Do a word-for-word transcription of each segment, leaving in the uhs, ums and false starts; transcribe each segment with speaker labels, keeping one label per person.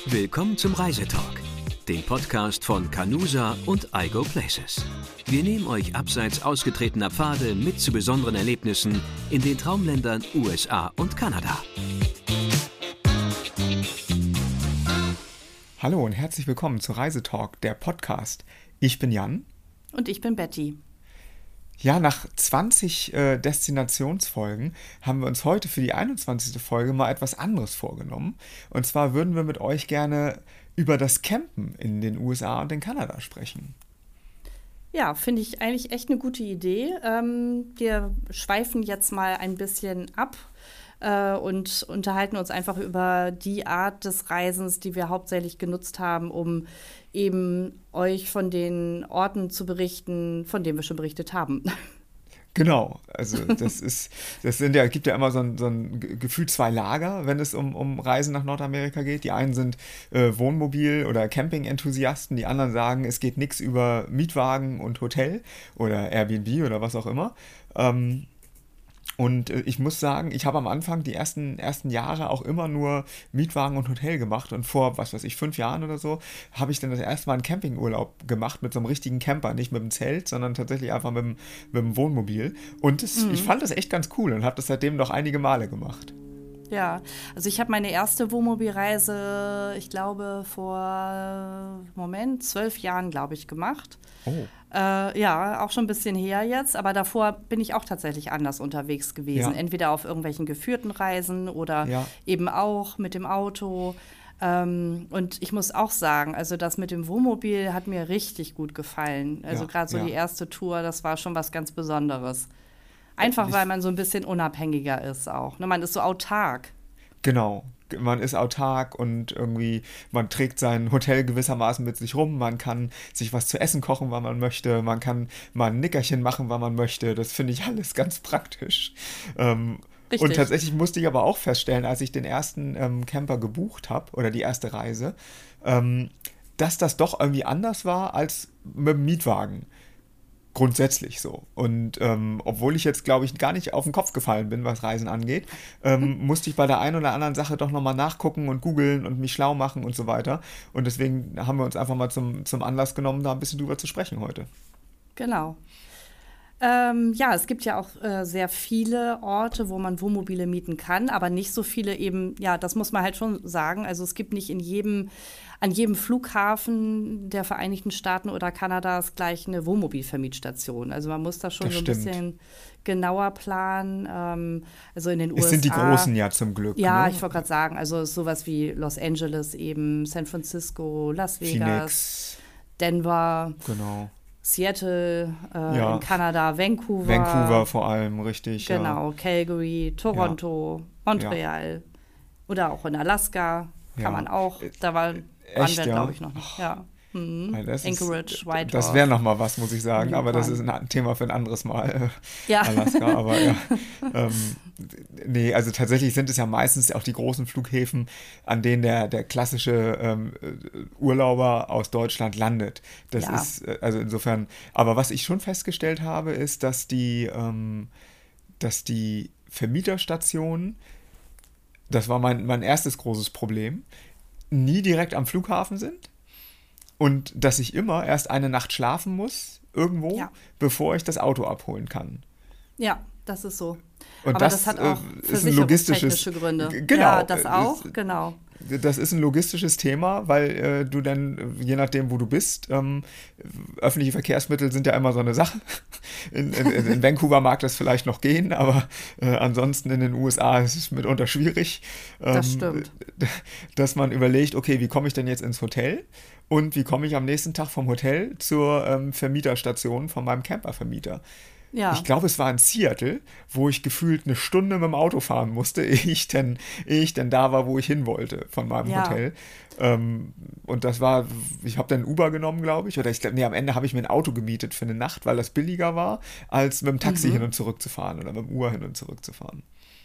Speaker 1: Willkommen zum Reisetalk, dem Podcast von Canusa und I Go Places. Wir nehmen euch abseits ausgetretener Pfade mit zu besonderen Erlebnissen in den Traumländern U S A und Kanada.
Speaker 2: Hallo und herzlich willkommen zu Reisetalk, der Podcast. Ich bin Jan.
Speaker 3: Und ich bin Betty.
Speaker 2: Ja, nach zwanzig äh, Destinationsfolgen haben wir uns heute für die einundzwanzigste Folge mal etwas anderes vorgenommen. Und zwar würden wir mit euch gerne über das Campen in den U S A und in Kanada sprechen.
Speaker 3: Ja, finde ich eigentlich echt eine gute Idee. Ähm, wir schweifen jetzt mal ein bisschen ab äh, und unterhalten uns einfach über die Art des Reisens, die wir hauptsächlich genutzt haben, um eben euch von den Orten zu berichten, von denen wir schon berichtet haben.
Speaker 2: Genau, also das ist, das sind ja, gibt ja immer so ein, so ein Gefühl zwei Lager, wenn es um, um Reisen nach Nordamerika geht. Die einen sind äh, Wohnmobil- oder Camping-Enthusiasten, die anderen sagen, es geht nichts über Mietwagen und Hotel oder Airbnb oder was auch immer. Ähm, Und äh, ich muss sagen, ich habe am Anfang die ersten, ersten Jahre auch immer nur Mietwagen und Hotel gemacht. Und vor, was weiß ich, fünf Jahren oder so, habe ich dann das erste Mal einen Campingurlaub gemacht mit so einem richtigen Camper. Nicht mit dem Zelt, sondern tatsächlich einfach mit dem, mit dem Wohnmobil. Und das, mhm. ich fand das echt ganz cool und habe das seitdem noch einige Male gemacht.
Speaker 3: Ja, also ich habe meine erste Wohnmobilreise, ich glaube, vor, Moment, zwölf Jahren, glaube ich, gemacht.
Speaker 2: Oh.
Speaker 3: Äh, ja, auch schon ein bisschen her jetzt, aber davor bin ich auch tatsächlich anders unterwegs gewesen.
Speaker 2: Ja.
Speaker 3: Entweder auf irgendwelchen geführten Reisen oder
Speaker 2: ja.
Speaker 3: eben auch mit dem Auto. Ähm, und ich muss auch sagen, also das mit dem Wohnmobil hat mir richtig gut gefallen. Also
Speaker 2: ja,
Speaker 3: gerade so
Speaker 2: ja.
Speaker 3: die erste Tour, das war schon was ganz Besonderes. Einfach, weil man so ein bisschen unabhängiger ist auch. Ne? Man ist so autark.
Speaker 2: Genau. Man ist autark und irgendwie, man trägt sein Hotel gewissermaßen mit sich rum. Man kann sich was zu essen kochen, wann man möchte. Man kann mal ein Nickerchen machen, wann man möchte. Das finde ich alles ganz praktisch. Ähm, und tatsächlich musste ich aber auch feststellen, als ich den ersten ähm, Camper gebucht habe oder die erste Reise, ähm, dass das doch irgendwie anders war als mit dem Mietwagen. Grundsätzlich so. Und ähm, obwohl ich jetzt, glaube ich, gar nicht auf den Kopf gefallen bin, was Reisen angeht, ähm, musste ich bei der einen oder anderen Sache doch nochmal nachgucken und googeln und mich schlau machen und so weiter. Und deswegen haben wir uns einfach mal zum, zum Anlass genommen, da ein bisschen drüber zu sprechen heute.
Speaker 3: Genau. Ähm, ja, es gibt ja auch äh, sehr viele Orte, wo man Wohnmobile mieten kann, aber nicht so viele eben, ja, das muss man halt schon sagen. Also es gibt nicht in jedem, an jedem Flughafen der Vereinigten Staaten oder Kanadas gleich eine Wohnmobilvermietstation. Also man muss da schon
Speaker 2: Das
Speaker 3: so ein
Speaker 2: stimmt.
Speaker 3: bisschen genauer planen. Ähm, also in den U S A.
Speaker 2: Es sind die großen ja zum Glück.
Speaker 3: Ja,
Speaker 2: ne?
Speaker 3: ich wollte gerade sagen, also sowas wie Los Angeles eben, San Francisco, Las Vegas,
Speaker 2: Phoenix.
Speaker 3: Denver.
Speaker 2: Genau.
Speaker 3: Seattle, äh,
Speaker 2: Ja.
Speaker 3: in Kanada, Vancouver.
Speaker 2: Vancouver vor allem, richtig.
Speaker 3: Genau,
Speaker 2: Ja.
Speaker 3: Calgary, Toronto, Montreal. Oder auch in Alaska kann
Speaker 2: Ja.
Speaker 3: man auch. Da war, waren
Speaker 2: Echt,
Speaker 3: wir,
Speaker 2: ja?
Speaker 3: glaube ich, noch nicht. Ja. Mhm.
Speaker 2: Ja, das
Speaker 3: Anchorage,
Speaker 2: ist,
Speaker 3: Whitehorse.
Speaker 2: Das wäre nochmal was, muss ich sagen,
Speaker 3: Yukon.
Speaker 2: aber das ist ein Thema für ein anderes Mal.
Speaker 3: Ja.
Speaker 2: Alaska, aber ja. ähm, nee, also tatsächlich sind es ja meistens auch die großen Flughäfen, an denen der, der klassische ähm, Urlauber aus Deutschland landet. Das
Speaker 3: Ja.
Speaker 2: ist, also insofern, aber was ich schon festgestellt habe, ist, dass die, ähm, dass die Vermieterstationen, das war mein, mein erstes großes Problem, nie direkt am Flughafen sind. Und dass ich immer erst eine Nacht schlafen muss, irgendwo,
Speaker 3: Ja.
Speaker 2: bevor ich das Auto abholen kann.
Speaker 3: Ja, das ist so.
Speaker 2: Und
Speaker 3: Aber
Speaker 2: das,
Speaker 3: das, hat auch
Speaker 2: äh, ist ein logistisches
Speaker 3: versicherungstechnische Gründe.
Speaker 2: G- genau,
Speaker 3: Ja, das
Speaker 2: es-
Speaker 3: auch, genau.
Speaker 2: Das ist ein logistisches Thema, weil äh, du dann, äh, je nachdem, wo du bist, ähm, öffentliche Verkehrsmittel sind ja immer so eine Sache. In, in, in Vancouver mag das vielleicht noch gehen, aber äh, ansonsten in den U S A ist es mitunter schwierig. Ähm,
Speaker 3: Das stimmt.
Speaker 2: Dass man überlegt, okay, wie komme ich denn jetzt ins Hotel? Und wie komme ich am nächsten Tag vom Hotel zur ähm, Vermieterstation von meinem Campervermieter?
Speaker 3: Ja.
Speaker 2: Ich glaube, es war in Seattle, wo ich gefühlt eine Stunde mit dem Auto fahren musste, ehe ich denn, ehe ich denn da war, wo ich hin wollte von meinem
Speaker 3: Ja.
Speaker 2: Hotel. Ähm, und das war, ich habe dann Uber genommen, glaube ich. Oder ich glaube, nee, am Ende habe ich mir ein Auto gemietet für eine Nacht, weil das billiger war, als mit dem Taxi
Speaker 3: Mhm.
Speaker 2: hin und zurück zu fahren oder mit dem Uber hin und zurück zu fahren.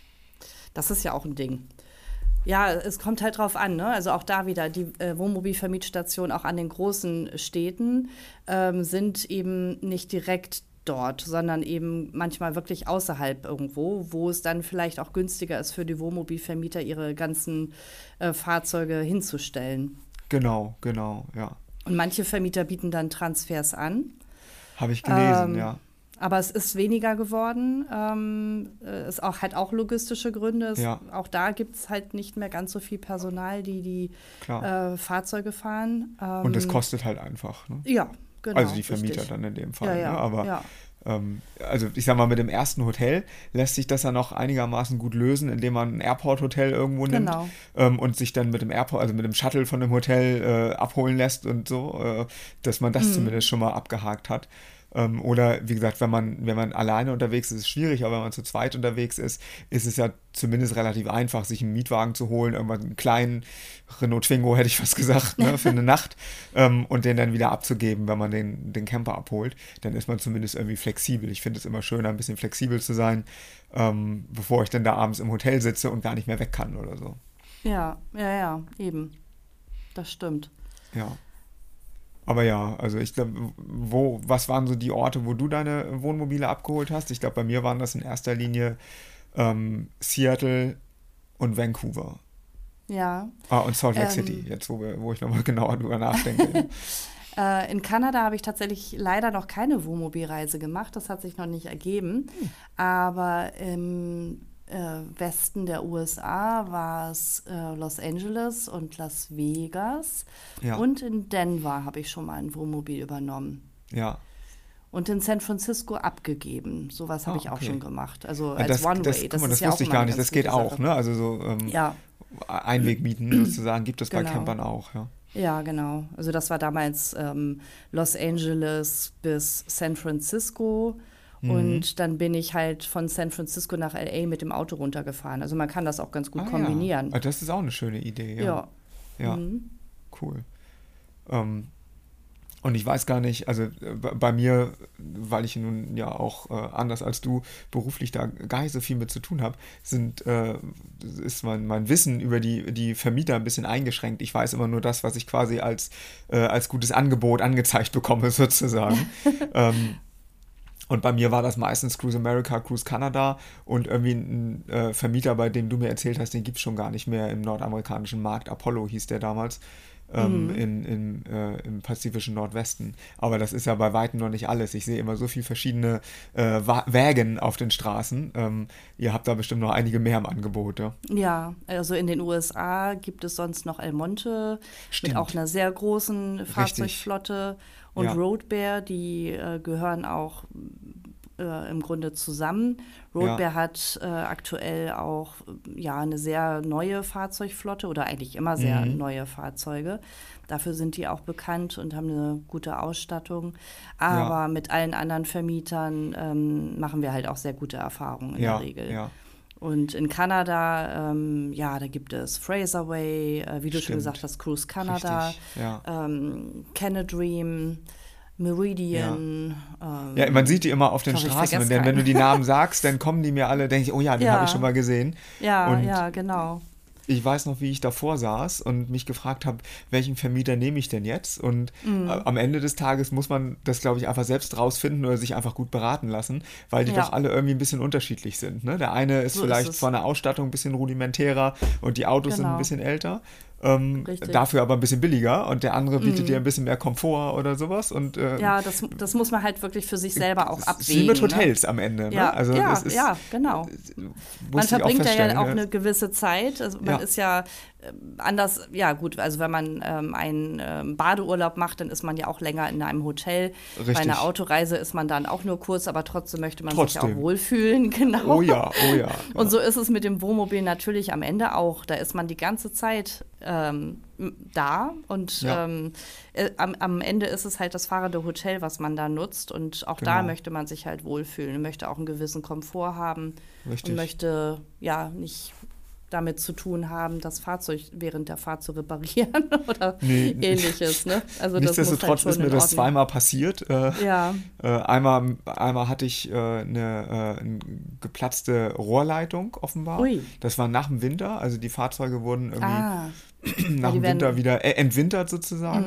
Speaker 3: Das ist ja auch ein Ding. Ja, es kommt halt drauf an, ne? Also auch da wieder, die äh, Wohnmobilvermietstationen auch an den großen Städten ähm, sind eben nicht direkt dort, sondern eben manchmal wirklich außerhalb irgendwo, wo es dann vielleicht auch günstiger ist für die Wohnmobilvermieter, ihre ganzen äh, Fahrzeuge hinzustellen.
Speaker 2: Genau, genau, ja.
Speaker 3: Und manche Vermieter bieten dann Transfers an.
Speaker 2: Habe ich gelesen,
Speaker 3: ähm,
Speaker 2: ja.
Speaker 3: Aber es ist weniger geworden. Ähm, es auch, hat auch logistische Gründe. Es,
Speaker 2: Ja.
Speaker 3: Auch da gibt es halt nicht mehr ganz so viel Personal, die die äh, Fahrzeuge fahren. Ähm,
Speaker 2: Und es kostet halt einfach. Ne?
Speaker 3: Ja, genau.
Speaker 2: Also die Vermieter
Speaker 3: richtig.
Speaker 2: dann in dem Fall.
Speaker 3: Ja, ja,
Speaker 2: ne? Aber
Speaker 3: ja.
Speaker 2: ähm, also ich sag mal, mit dem ersten Hotel lässt sich das ja noch einigermaßen gut lösen, indem man ein Airport-Hotel irgendwo nimmt
Speaker 3: Genau.
Speaker 2: ähm, und sich dann mit dem Airport, also mit dem Shuttle von dem Hotel äh, abholen lässt und so, äh, dass man das
Speaker 3: Mhm.
Speaker 2: zumindest schon mal abgehakt hat. Ähm, oder wie gesagt, wenn man, wenn man alleine unterwegs ist, ist es schwierig, aber wenn man zu zweit unterwegs ist, ist es ja zumindest relativ einfach, sich einen Mietwagen zu holen, irgendwann einen kleinen Renault Twingo, hätte ich fast gesagt, ne, für eine Nacht ähm, und den dann wieder abzugeben, wenn man den, den Camper abholt. Dann ist man zumindest irgendwie flexibel. Ich finde es immer schöner, ein bisschen flexibel zu sein, ähm, bevor ich dann da abends im Hotel sitze und gar nicht mehr weg kann oder so.
Speaker 3: Ja, ja, ja, eben. Das stimmt.
Speaker 2: Ja. Aber ja, also ich glaube, wo, was waren so die Orte, wo du deine Wohnmobile abgeholt hast? Ich glaube, bei mir waren das in erster Linie ähm, Seattle und Vancouver.
Speaker 3: Ja.
Speaker 2: Ah, und Salt Lake
Speaker 3: Ähm.
Speaker 2: City, jetzt wo, wir, wo ich nochmal genauer drüber nachdenke.
Speaker 3: Äh, in Kanada habe ich tatsächlich leider noch keine Wohnmobilreise gemacht. Das hat sich noch nicht ergeben.
Speaker 2: Hm.
Speaker 3: Aber im äh, Westen der U S A war es äh, Los Angeles und Las Vegas.
Speaker 2: Ja.
Speaker 3: Und in Denver habe ich schon mal ein Wohnmobil übernommen.
Speaker 2: Ja.
Speaker 3: Und in San Francisco abgegeben. Sowas habe
Speaker 2: Ah,
Speaker 3: ich auch
Speaker 2: okay.
Speaker 3: schon gemacht. Also
Speaker 2: Ja,
Speaker 3: als
Speaker 2: das,
Speaker 3: One-Way.
Speaker 2: das,
Speaker 3: Das,
Speaker 2: guck mal,
Speaker 3: ist
Speaker 2: das
Speaker 3: ja auch
Speaker 2: wusste ich
Speaker 3: immer
Speaker 2: gar
Speaker 3: eine
Speaker 2: nicht.
Speaker 3: ganz
Speaker 2: Das geht
Speaker 3: gute
Speaker 2: auch,
Speaker 3: Sache.
Speaker 2: ne? Also so ähm,
Speaker 3: Ja,
Speaker 2: Einwegmieten sozusagen gibt es bei
Speaker 3: Genau.
Speaker 2: Campern auch, ja.
Speaker 3: ja, genau. Also das war damals ähm, Los Angeles bis San Francisco.
Speaker 2: Mhm.
Speaker 3: Und dann bin ich halt von San Francisco nach L A mit dem Auto runtergefahren. Also man kann das auch ganz gut
Speaker 2: Ah,
Speaker 3: kombinieren.
Speaker 2: Ja. Ah, das ist auch eine schöne Idee, ja.
Speaker 3: Ja.
Speaker 2: Ja,
Speaker 3: Mhm.
Speaker 2: cool. Ähm, und ich weiß gar nicht, also äh, bei bei mir, weil ich nun ja auch äh, anders als du beruflich da gar nicht so viel mit zu tun habe, sind, äh, ist mein, mein Wissen über die, die Vermieter ein bisschen eingeschränkt. Ich weiß immer nur das, was ich quasi als, äh, als gutes Angebot angezeigt bekomme, sozusagen. ähm, Und bei mir war das meistens Cruise America, Cruise Canada und irgendwie ein äh, Vermieter, bei dem du mir erzählt hast, den gibt es schon gar nicht mehr im nordamerikanischen Markt. Apollo hieß der damals, ähm,
Speaker 3: Mhm.
Speaker 2: in, in, äh, im pazifischen Nordwesten. Aber das ist ja bei weitem noch nicht alles. Ich sehe immer so viele verschiedene äh, Wa- Wägen auf den Straßen. Ähm, ihr habt da bestimmt noch einige mehr im Angebot, ja?
Speaker 3: Ja, also in den U S A gibt es sonst noch El Monte
Speaker 2: Stimmt.
Speaker 3: mit auch einer sehr großen Fahrzeugflotte und
Speaker 2: Ja.
Speaker 3: Road Bear, die äh, gehören auch äh, im Grunde zusammen. Road
Speaker 2: Ja.
Speaker 3: Bear hat äh, aktuell auch äh, ja, eine sehr neue Fahrzeugflotte oder eigentlich immer sehr
Speaker 2: Mhm.
Speaker 3: neue Fahrzeuge. Dafür sind die auch bekannt und haben eine gute Ausstattung. Aber mit allen anderen Vermietern ähm, machen wir halt auch sehr gute Erfahrungen in
Speaker 2: Ja,
Speaker 3: der Regel.
Speaker 2: ja.
Speaker 3: Und in Kanada, ähm, ja, da gibt es Fraserway, äh, wie du schon
Speaker 2: Stimmt.
Speaker 3: gesagt hast, Cruise Canada,
Speaker 2: Richtig, ja.
Speaker 3: ähm, Canadream, Meridian. Ähm,
Speaker 2: Ja, man sieht die immer auf den
Speaker 3: ich hoffe, ich
Speaker 2: Straßen und
Speaker 3: vergesse
Speaker 2: dann, wenn du
Speaker 3: keinen.
Speaker 2: die Namen sagst, dann kommen die mir alle, denke ich, oh ja, den
Speaker 3: Ja.
Speaker 2: habe ich schon mal gesehen.
Speaker 3: ja,
Speaker 2: und
Speaker 3: ja, genau.
Speaker 2: ich weiß noch, wie ich davor saß und mich gefragt habe, welchen Vermieter nehme ich denn jetzt? Und
Speaker 3: Mhm.
Speaker 2: äh, am Ende des Tages muss man das, glaube ich, einfach selbst rausfinden oder sich einfach gut beraten lassen, weil die
Speaker 3: Ja.
Speaker 2: doch alle irgendwie ein bisschen unterschiedlich sind. Ne? Der eine ist
Speaker 3: So ist
Speaker 2: vielleicht
Speaker 3: es.
Speaker 2: von der Ausstattung ein bisschen rudimentärer und die Autos sind ein
Speaker 3: Genau.
Speaker 2: bisschen älter. Ähm,
Speaker 3: Richtig.
Speaker 2: dafür aber ein bisschen billiger und der andere bietet
Speaker 3: Mhm.
Speaker 2: dir ein bisschen mehr Komfort oder sowas. Und, äh,
Speaker 3: Ja, das, das muss man halt wirklich für sich selber auch
Speaker 2: es ist
Speaker 3: abwägen.
Speaker 2: wie mit
Speaker 3: ne?
Speaker 2: Hotels am Ende. Ne?
Speaker 3: Ja,
Speaker 2: Also
Speaker 3: ja,
Speaker 2: das ist,
Speaker 3: ja, genau.
Speaker 2: musste
Speaker 3: Man
Speaker 2: ich auch
Speaker 3: verbringt ja,
Speaker 2: feststellen,
Speaker 3: ja auch
Speaker 2: ne?
Speaker 3: eine gewisse Zeit. Also man
Speaker 2: Ja.
Speaker 3: ist ja ähm, anders, ja gut, also wenn man ähm, einen ähm, Badeurlaub macht, dann ist man ja auch länger in einem Hotel.
Speaker 2: Richtig.
Speaker 3: Bei einer Autoreise ist man dann auch nur kurz, aber trotzdem möchte man sich
Speaker 2: Trotzdem.
Speaker 3: auch wohlfühlen, genau.
Speaker 2: Oh ja, oh ja.
Speaker 3: Und
Speaker 2: ja.
Speaker 3: so ist es mit dem Wohnmobil natürlich am Ende auch. Da ist man die ganze Zeit ähm, m- da und
Speaker 2: Ja.
Speaker 3: ähm, äh, am, am Ende ist es halt das fahrende Hotel, was man da nutzt. Und auch da
Speaker 2: Genau.
Speaker 3: möchte man sich halt wohlfühlen und möchte auch einen gewissen Komfort haben
Speaker 2: Richtig.
Speaker 3: und möchte ja nicht damit zu tun haben, das Fahrzeug während der Fahrt zu reparieren oder
Speaker 2: Nee.
Speaker 3: ähnliches. Ne? Also das muss halt
Speaker 2: Nichtsdestotrotz
Speaker 3: schon
Speaker 2: ist mir
Speaker 3: in
Speaker 2: das
Speaker 3: Ordnung.
Speaker 2: zweimal passiert. Äh,
Speaker 3: Ja,
Speaker 2: äh, einmal, einmal hatte ich äh, eine, äh, eine geplatzte Rohrleitung offenbar.
Speaker 3: Ui.
Speaker 2: Das war nach dem Winter, also die Fahrzeuge wurden irgendwie
Speaker 3: ah,
Speaker 2: nach
Speaker 3: die
Speaker 2: dem
Speaker 3: werden-
Speaker 2: Winter wieder äh, entwintert sozusagen.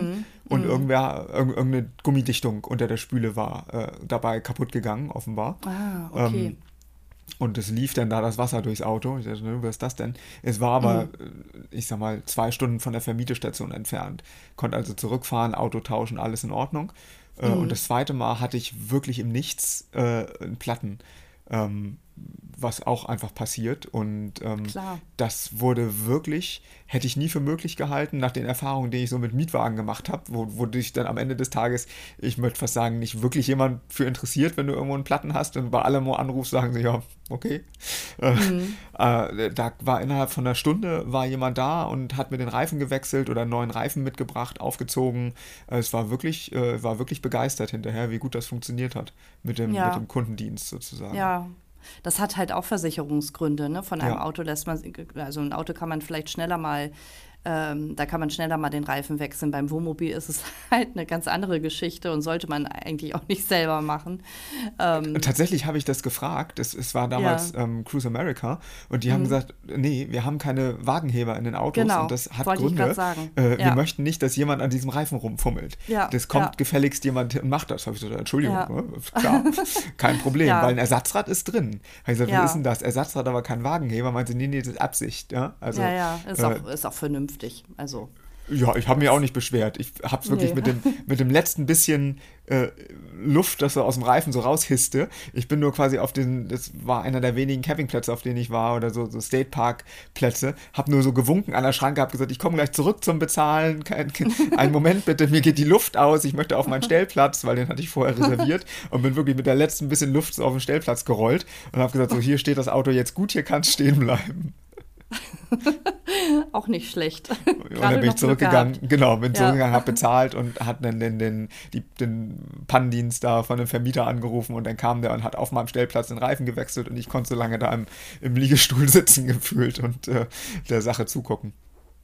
Speaker 2: und
Speaker 3: Mhm.
Speaker 2: irgendwer, irg- irgendeine Gummidichtung unter der Spüle war äh, dabei kaputt gegangen, offenbar.
Speaker 3: Ah, okay.
Speaker 2: Ähm, und es lief dann da das Wasser durchs Auto. Ich dachte, ne, was ist das denn? Es war aber,
Speaker 3: Mhm.
Speaker 2: äh, ich sag mal, zwei Stunden von der Vermietestation entfernt. Konnte also zurückfahren, Auto tauschen, alles in Ordnung. Äh, und
Speaker 3: Mhm.
Speaker 2: das zweite Mal hatte ich wirklich im Nichts äh, einen Platten, ähm, was auch einfach passiert. Und ähm,
Speaker 3: Klar.
Speaker 2: das wurde wirklich, hätte ich nie für möglich gehalten, nach den Erfahrungen, die ich so mit Mietwagen gemacht habe, wo, wo dich dann am Ende des Tages, ich möchte fast sagen, nicht wirklich jemand für interessiert, wenn du irgendwo einen Platten hast und bei allem wo anrufst, sagen sie, ja, okay. Äh,
Speaker 3: Mhm.
Speaker 2: äh, da war innerhalb von einer Stunde war jemand da und hat mir den Reifen gewechselt oder einen neuen Reifen mitgebracht, aufgezogen. Äh, es war wirklich, äh, war wirklich begeistert hinterher, wie gut das funktioniert hat mit dem, mit
Speaker 3: Ja,
Speaker 2: dem Kundendienst sozusagen.
Speaker 3: ja. Das hat halt auch Versicherungsgründe, ne? Von einem
Speaker 2: Ja.
Speaker 3: Auto lässt man, also ein Auto kann man vielleicht schneller mal, ähm, da kann man schneller mal den Reifen wechseln. Beim Wohnmobil ist es halt eine ganz andere Geschichte und sollte man eigentlich auch nicht selber machen. Ähm,
Speaker 2: Tatsächlich habe ich das gefragt. Es, es war damals
Speaker 3: ja,
Speaker 2: ähm, Cruise America und die haben
Speaker 3: mhm.
Speaker 2: gesagt, nee, wir haben keine Wagenheber in den Autos und
Speaker 3: Genau,
Speaker 2: das hat
Speaker 3: wollte ich gerade
Speaker 2: Gründe.
Speaker 3: sagen.
Speaker 2: Äh, wir
Speaker 3: Ja,
Speaker 2: möchten nicht, dass jemand an diesem Reifen rumfummelt.
Speaker 3: ja,
Speaker 2: Das
Speaker 3: ja,
Speaker 2: kommt gefälligst jemand und macht das. Habe ich gesagt, Entschuldigung,
Speaker 3: ja,
Speaker 2: ne? Klar, kein Problem, weil ein
Speaker 3: ja,
Speaker 2: Ersatzrad ist drin. Habe ich gesagt, was ist denn
Speaker 3: ja,
Speaker 2: das? Ersatzrad, aber kein Wagenheber. Meinte, nee, nee, das ist Absicht. Ja?
Speaker 3: ja,
Speaker 2: Also
Speaker 3: ja, ist
Speaker 2: äh,
Speaker 3: auch, ist auch vernünftig. Also,
Speaker 2: ja, ich habe mich auch
Speaker 3: das,
Speaker 2: nicht beschwert. Ich habe es wirklich
Speaker 3: nee.
Speaker 2: mit dem, mit dem letzten bisschen äh, Luft, das so aus dem Reifen so raushisste. Ich bin nur quasi auf den, das war einer der wenigen Campingplätze, auf denen ich war, oder so, so State Park Plätze. Habe nur so gewunken an der Schranke, habe gesagt, ich komme gleich zurück zum Bezahlen. Kein, kein, einen Moment bitte, mir geht die Luft aus. Ich möchte auf meinen Stellplatz, weil den hatte ich vorher reserviert und bin wirklich mit der letzten bisschen Luft so auf den Stellplatz gerollt und habe gesagt, so hier steht das Auto jetzt gut, hier kann es stehen bleiben.
Speaker 3: Auch nicht schlecht.
Speaker 2: Und dann
Speaker 3: Gerade
Speaker 2: bin ich
Speaker 3: noch Glück
Speaker 2: zurückgegangen,
Speaker 3: gehabt.
Speaker 2: genau, bin
Speaker 3: Ja.
Speaker 2: zurückgegangen, habe bezahlt und hat dann den, den, die, den Pannendienst da von dem Vermieter angerufen und dann kam der und hat auf meinem Stellplatz den Reifen gewechselt und ich konnte so lange da im, im Liegestuhl sitzen gefühlt und äh, der Sache zugucken.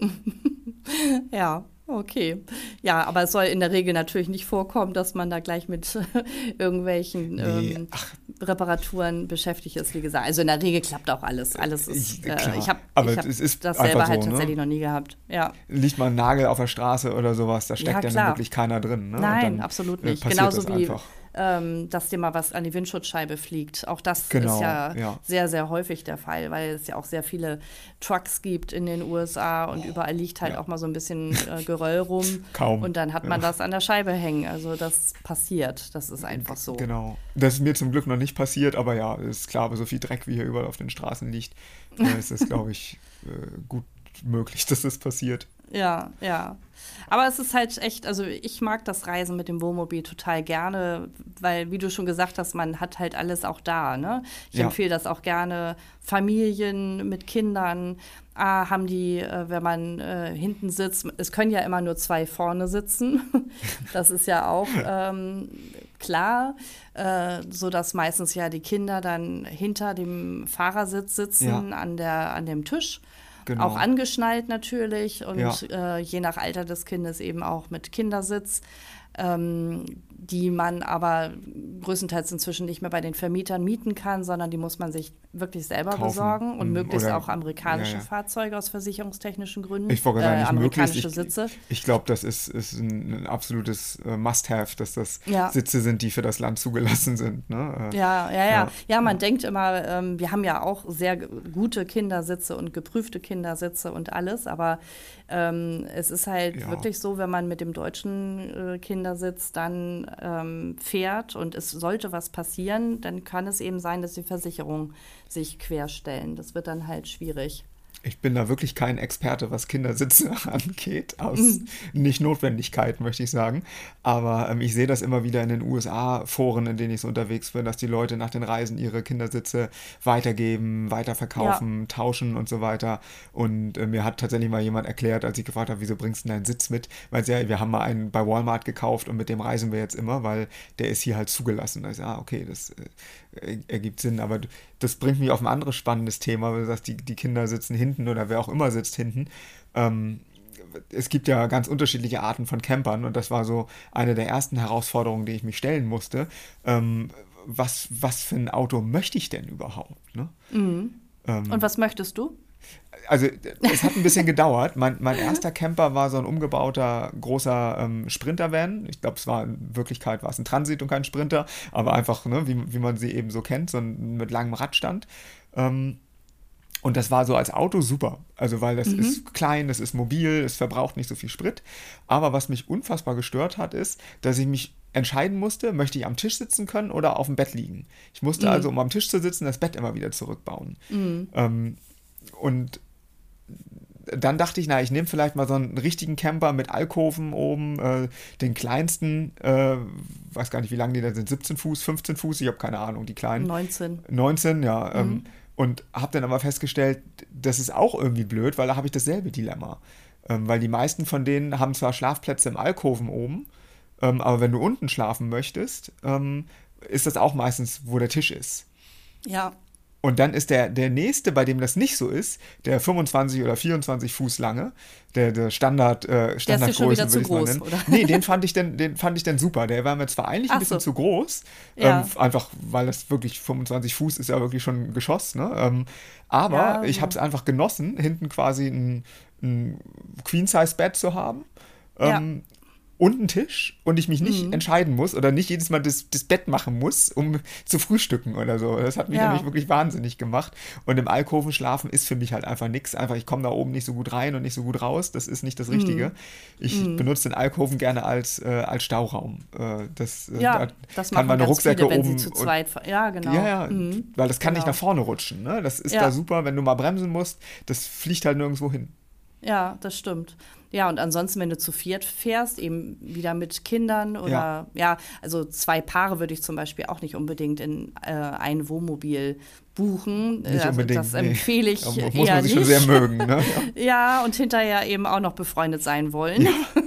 Speaker 3: Ja, okay. Ja, aber es soll in der Regel natürlich nicht vorkommen, dass man da gleich mit irgendwelchen
Speaker 2: Nee,
Speaker 3: ähm,
Speaker 2: ach,
Speaker 3: Reparaturen beschäftigt ist, wie gesagt. Also in der Regel klappt auch alles. Alles ist,
Speaker 2: ich,
Speaker 3: äh,
Speaker 2: klar,
Speaker 3: ich habe
Speaker 2: aber
Speaker 3: ich hab
Speaker 2: es ist
Speaker 3: das
Speaker 2: einfach
Speaker 3: selber halt
Speaker 2: so,
Speaker 3: tatsächlich
Speaker 2: ne?
Speaker 3: noch nie gehabt. Ja,
Speaker 2: Liegt mal ein Nagel auf der Straße oder sowas, da
Speaker 3: ja,
Speaker 2: steckt ja nun
Speaker 3: klar.
Speaker 2: wirklich keiner drin, ne? Und
Speaker 3: Nein,
Speaker 2: dann
Speaker 3: absolut
Speaker 2: äh,
Speaker 3: nicht.
Speaker 2: passiert
Speaker 3: Genauso
Speaker 2: das
Speaker 3: wie,
Speaker 2: einfach.
Speaker 3: ähm, dass dir mal was an die Windschutzscheibe fliegt. Auch das ist
Speaker 2: Genau,
Speaker 3: ja
Speaker 2: ja.
Speaker 3: sehr, sehr häufig der Fall, weil es ja auch sehr viele Trucks gibt in den U S A und überall liegt halt
Speaker 2: Ja,
Speaker 3: auch mal so ein bisschen äh, Geröll rum
Speaker 2: kaum.
Speaker 3: und dann hat man
Speaker 2: Ja.
Speaker 3: das an der Scheibe hängen. Also das passiert. Das ist einfach so.
Speaker 2: Genau. Das ist mir zum Glück noch nicht passiert, aber ja, ist klar, aber so viel Dreck, wie hier überall auf den Straßen liegt, äh, ist es, glaube ich, äh, gut möglich, dass das passiert.
Speaker 3: Ja, ja. Aber es ist halt echt, also ich mag das Reisen mit dem Wohnmobil total gerne, weil, wie du schon gesagt hast, man hat halt alles auch da, ne? Ich
Speaker 2: Ja,
Speaker 3: empfehle das auch gerne Familien mit Kindern. Ah, haben die, äh, wenn man äh, hinten sitzt, es können ja immer nur zwei vorne sitzen. Das ist ja auch ähm, klar, äh, so dass meistens ja die Kinder dann hinter dem Fahrersitz
Speaker 2: ja,
Speaker 3: sitzen an der, an dem Tisch. Auch
Speaker 2: genau.
Speaker 3: angeschnallt natürlich
Speaker 2: Ja,
Speaker 3: und äh, je nach Alter des Kindes eben auch mit Kindersitz, ähm, die man aber größtenteils inzwischen nicht mehr bei den Vermietern mieten kann, sondern die muss man sich wirklich selber
Speaker 2: kaufen.
Speaker 3: besorgen und
Speaker 2: Mm,
Speaker 3: möglichst
Speaker 2: Oder,
Speaker 3: auch
Speaker 2: ja,
Speaker 3: amerikanische
Speaker 2: ja.
Speaker 3: Fahrzeuge aus versicherungstechnischen Gründen,
Speaker 2: Ich wollte
Speaker 3: äh,
Speaker 2: gerade sagen, nicht möglichst.
Speaker 3: amerikanische
Speaker 2: Ich,
Speaker 3: Sitze.
Speaker 2: ich glaube, das ist, ist ein, ein absolutes äh, Must-have, dass das
Speaker 3: Ja.
Speaker 2: Sitze sind, die für das Land zugelassen sind. Ne? Äh,
Speaker 3: Ja, ja, ja.
Speaker 2: ja,
Speaker 3: Ja, man
Speaker 2: ja,
Speaker 3: denkt immer, ähm, wir haben ja auch sehr g- gute Kindersitze und geprüfte Kindersitze und alles, aber ähm, es ist halt
Speaker 2: ja,
Speaker 3: wirklich so, wenn man mit dem deutschen äh, Kindersitz dann ähm, fährt und es sollte was passieren, dann kann es eben sein, dass die Versicherungen sich querstellen. Das wird dann halt schwierig.
Speaker 2: Ich bin da wirklich kein Experte, was Kindersitze angeht, aus nicht Notwendigkeit, möchte ich sagen. Aber ähm, ich sehe das immer wieder in den U S A-Foren, in denen ich so unterwegs bin, dass die Leute nach den Reisen ihre Kindersitze weitergeben, weiterverkaufen,
Speaker 3: Ja,
Speaker 2: tauschen und so weiter. Und äh, mir hat tatsächlich mal jemand erklärt, als ich gefragt habe, wieso bringst du denn deinen Sitz mit? Weil sie, ja, wir haben mal einen bei Walmart gekauft und mit dem reisen wir jetzt immer, weil der ist hier halt zugelassen. Da ist ah, okay, das äh, ergibt Sinn. Aber das bringt mich auf ein anderes spannendes Thema, weil du sagst, die, die Kinder sitzen hinten oder wer auch immer sitzt hinten. Ähm, es gibt ja ganz unterschiedliche Arten von Campern und das war so eine der ersten Herausforderungen, die ich mich stellen musste. Ähm, was, was für ein Auto möchte ich denn überhaupt? Ne?
Speaker 3: mhm. Und
Speaker 2: Ähm,
Speaker 3: was möchtest du?
Speaker 2: Also es hat ein bisschen gedauert. Mein, mein erster Camper war so ein umgebauter großer ähm, Sprinter-Van. Ich glaube, es war in Wirklichkeit war es ein Transit und kein Sprinter, aber einfach, ne, wie, wie man sie eben so kennt, so ein, mit langem Radstand. Ähm, und das war so als Auto super. Also weil das
Speaker 3: Mhm.
Speaker 2: ist klein, das ist mobil, es verbraucht nicht so viel Sprit. Aber was mich unfassbar gestört hat, ist, dass ich mich entscheiden musste, möchte ich am Tisch sitzen können oder auf dem Bett liegen. Ich musste
Speaker 3: Mhm.
Speaker 2: also, um am Tisch zu sitzen, das Bett immer wieder zurückbauen.
Speaker 3: Mhm.
Speaker 2: Ähm, und dann dachte ich, na, ich nehme vielleicht mal so einen richtigen Camper mit Alkoven oben, äh, den kleinsten, äh, weiß gar nicht, wie lang die da sind, siebzehn Fuß, fünfzehn Fuß, ich habe keine Ahnung, die kleinen.
Speaker 3: neunzehn.
Speaker 2: neunzehn, ja. Ähm,
Speaker 3: Mhm.
Speaker 2: und habe dann aber festgestellt, das ist auch irgendwie blöd, weil da habe ich dasselbe Dilemma. Ähm, weil die meisten von denen haben zwar Schlafplätze im Alkoven oben, ähm, aber wenn du unten schlafen möchtest, ähm, ist das auch meistens, wo der Tisch ist.
Speaker 3: Ja,
Speaker 2: Und dann ist der, der nächste, bei dem das nicht so ist, der fünfundzwanzig oder vierundzwanzig Fuß lange, der, der Standard, äh, Standardgrößen,
Speaker 3: wieder zu
Speaker 2: würde ich mal
Speaker 3: groß,
Speaker 2: nennen.
Speaker 3: oder?
Speaker 2: Nee, den fand ich dann, den fand ich dann super. Der war mir zwar eigentlich ein
Speaker 3: Ach
Speaker 2: bisschen
Speaker 3: so.
Speaker 2: zu groß,
Speaker 3: Ja.
Speaker 2: ähm, einfach weil das wirklich fünfundzwanzig Fuß ist ja wirklich schon ein Geschoss, ne? Ähm, aber
Speaker 3: Ja,
Speaker 2: ich
Speaker 3: so.
Speaker 2: habe es einfach genossen, hinten quasi ein, ein Queen-Size-Bett zu haben.
Speaker 3: Ja.
Speaker 2: Ähm, und einen Tisch und ich mich nicht
Speaker 3: Mhm.
Speaker 2: entscheiden muss oder nicht jedes Mal das, das Bett machen muss, um zu frühstücken oder so. Das hat mich
Speaker 3: Ja.
Speaker 2: nämlich wirklich wahnsinnig gemacht. Und im Alkoven schlafen ist für mich halt einfach nichts. Einfach, ich komme da oben nicht so gut rein und nicht so gut raus. Das ist nicht das Richtige. Ich
Speaker 3: Mhm.
Speaker 2: benutze den Alkoven gerne als, äh, als Stauraum. Äh, das, äh,
Speaker 3: Ja,
Speaker 2: da
Speaker 3: das
Speaker 2: kann
Speaker 3: machen
Speaker 2: meine
Speaker 3: ganz
Speaker 2: Rucksäcke
Speaker 3: viele, wenn
Speaker 2: oben
Speaker 3: sie zu
Speaker 2: und-
Speaker 3: zweit fahren. Ja, genau.
Speaker 2: Ja, ja,
Speaker 3: Mhm.
Speaker 2: weil das kann nicht
Speaker 3: Genau.
Speaker 2: nach vorne rutschen. Ne? Das ist
Speaker 3: Ja.
Speaker 2: da super, wenn du mal bremsen musst. Das fliegt halt nirgendwo hin.
Speaker 3: Ja, das stimmt. Ja, und ansonsten, wenn du zu viert fährst, eben wieder mit Kindern oder, ja,
Speaker 2: Ja.
Speaker 3: also zwei Paare würde ich zum Beispiel auch nicht unbedingt in äh, ein Wohnmobil buchen.
Speaker 2: Nicht
Speaker 3: also
Speaker 2: unbedingt.
Speaker 3: das
Speaker 2: nee.
Speaker 3: empfehle ich
Speaker 2: Da muss
Speaker 3: eher
Speaker 2: man sich
Speaker 3: nicht.
Speaker 2: schon sehr mögen. Ne?
Speaker 3: Ja, und hinterher eben auch noch befreundet sein wollen.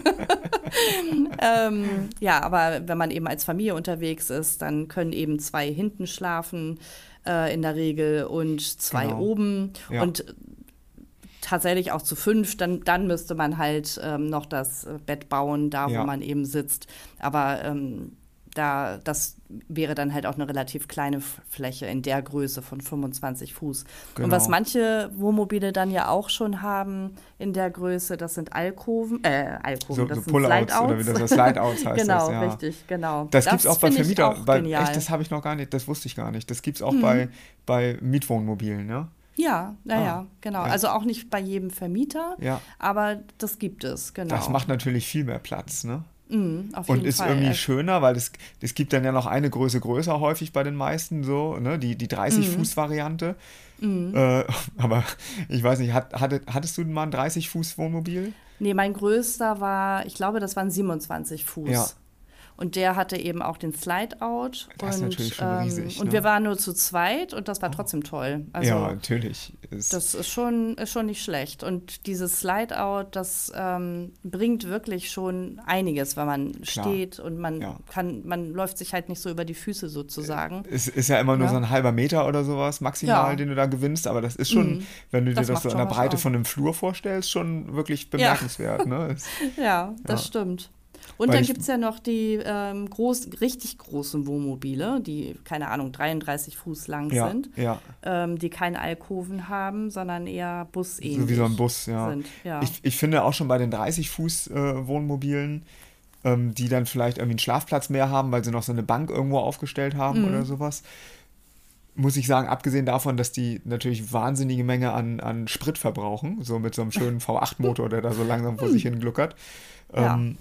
Speaker 3: ähm, ja, aber wenn man eben als Familie unterwegs ist, dann können eben zwei hinten schlafen äh, in der Regel und zwei
Speaker 2: Genau.
Speaker 3: oben.
Speaker 2: Ja.
Speaker 3: Und tatsächlich auch zu fünf, dann, dann müsste man halt ähm, noch das äh, Bett bauen, da
Speaker 2: Ja.
Speaker 3: wo man eben sitzt. Aber ähm, da, das wäre dann halt auch eine relativ kleine F- Fläche in der Größe von fünfundzwanzig Fuß.
Speaker 2: Genau.
Speaker 3: Und was manche Wohnmobile dann ja auch schon haben in der Größe, das sind Alkoven, äh, Alkoven,
Speaker 2: So,
Speaker 3: das
Speaker 2: so
Speaker 3: sind
Speaker 2: Pullouts
Speaker 3: Slide-Outs.
Speaker 2: oder wie das heißt, Slide-Outs heißt
Speaker 3: Genau,
Speaker 2: das, ja.
Speaker 3: richtig, genau.
Speaker 2: Das, gibt's auch bei
Speaker 3: finde ich
Speaker 2: Vermietern.
Speaker 3: auch
Speaker 2: Bei,
Speaker 3: genial.
Speaker 2: echt, das habe ich noch gar nicht, das wusste ich gar nicht. Das gibt es auch
Speaker 3: Mhm.
Speaker 2: bei, bei Mietwohnmobilen, ne?
Speaker 3: Ja, naja,
Speaker 2: Ah,
Speaker 3: genau.
Speaker 2: ja.
Speaker 3: Also auch nicht bei jedem Vermieter,
Speaker 2: Ja.
Speaker 3: aber das gibt es, genau.
Speaker 2: Das macht natürlich viel mehr Platz, ne?
Speaker 3: Mhm, auf
Speaker 2: Und
Speaker 3: jeden
Speaker 2: ist
Speaker 3: Fall.
Speaker 2: irgendwie
Speaker 3: Also,
Speaker 2: schöner, weil es, es gibt dann ja noch eine Größe größer häufig bei den meisten, so, ne? Die, die dreißig-Fuß-Variante.
Speaker 3: Mhm.
Speaker 2: Äh, aber ich weiß nicht, hat, hatte, hattest du mal ein dreißig-Fuß-Wohnmobil?
Speaker 3: Nee, mein größter war, ich glaube, das waren siebenundzwanzig Fuß.
Speaker 2: Ja.
Speaker 3: Und der hatte eben auch den Slide-Out.
Speaker 2: Das ist
Speaker 3: und,
Speaker 2: natürlich schon riesig,
Speaker 3: Und
Speaker 2: ne?
Speaker 3: wir waren nur zu zweit und das war trotzdem toll. Also
Speaker 2: ja, natürlich. Ist,
Speaker 3: das ist schon, ist schon nicht schlecht. Und dieses Slide-Out, das ähm, bringt wirklich schon einiges, wenn man
Speaker 2: Klar.
Speaker 3: steht und man
Speaker 2: Ja.
Speaker 3: kann, man läuft sich halt nicht so über die Füße sozusagen.
Speaker 2: Es ist ja immer nur
Speaker 3: Ja.
Speaker 2: so ein halber Meter oder sowas maximal,
Speaker 3: Ja.
Speaker 2: den du da gewinnst, aber das ist schon,
Speaker 3: Mhm.
Speaker 2: wenn du dir
Speaker 3: Das
Speaker 2: das
Speaker 3: macht
Speaker 2: so in
Speaker 3: schon
Speaker 2: der
Speaker 3: was
Speaker 2: Breite
Speaker 3: aus.
Speaker 2: von einem Flur vorstellst, schon wirklich bemerkenswert. Ne? Es,
Speaker 3: Ja, das
Speaker 2: Ja.
Speaker 3: stimmt. Und
Speaker 2: Weil
Speaker 3: dann
Speaker 2: ich-
Speaker 3: gibt es ja noch die ähm, groß, richtig großen Wohnmobile, die, keine Ahnung, dreiunddreißig Fuß lang
Speaker 2: ja,
Speaker 3: sind,
Speaker 2: ja.
Speaker 3: ähm, die keine Alkoven haben, sondern eher busähnlich
Speaker 2: So wie so ein Bus, ja.
Speaker 3: sind. Ja.
Speaker 2: Ich, ich finde auch schon bei den dreißig-Fuß-Wohnmobilen, ähm, die dann vielleicht irgendwie einen Schlafplatz mehr haben, weil sie noch so eine Bank irgendwo aufgestellt haben
Speaker 3: Mhm.
Speaker 2: oder sowas, muss ich sagen, abgesehen davon, dass die natürlich wahnsinnige Menge an, an Sprit verbrauchen, so mit so einem schönen V acht Motor, der da so langsam vor sich hin gluckert,
Speaker 3: Ja.
Speaker 2: ähm,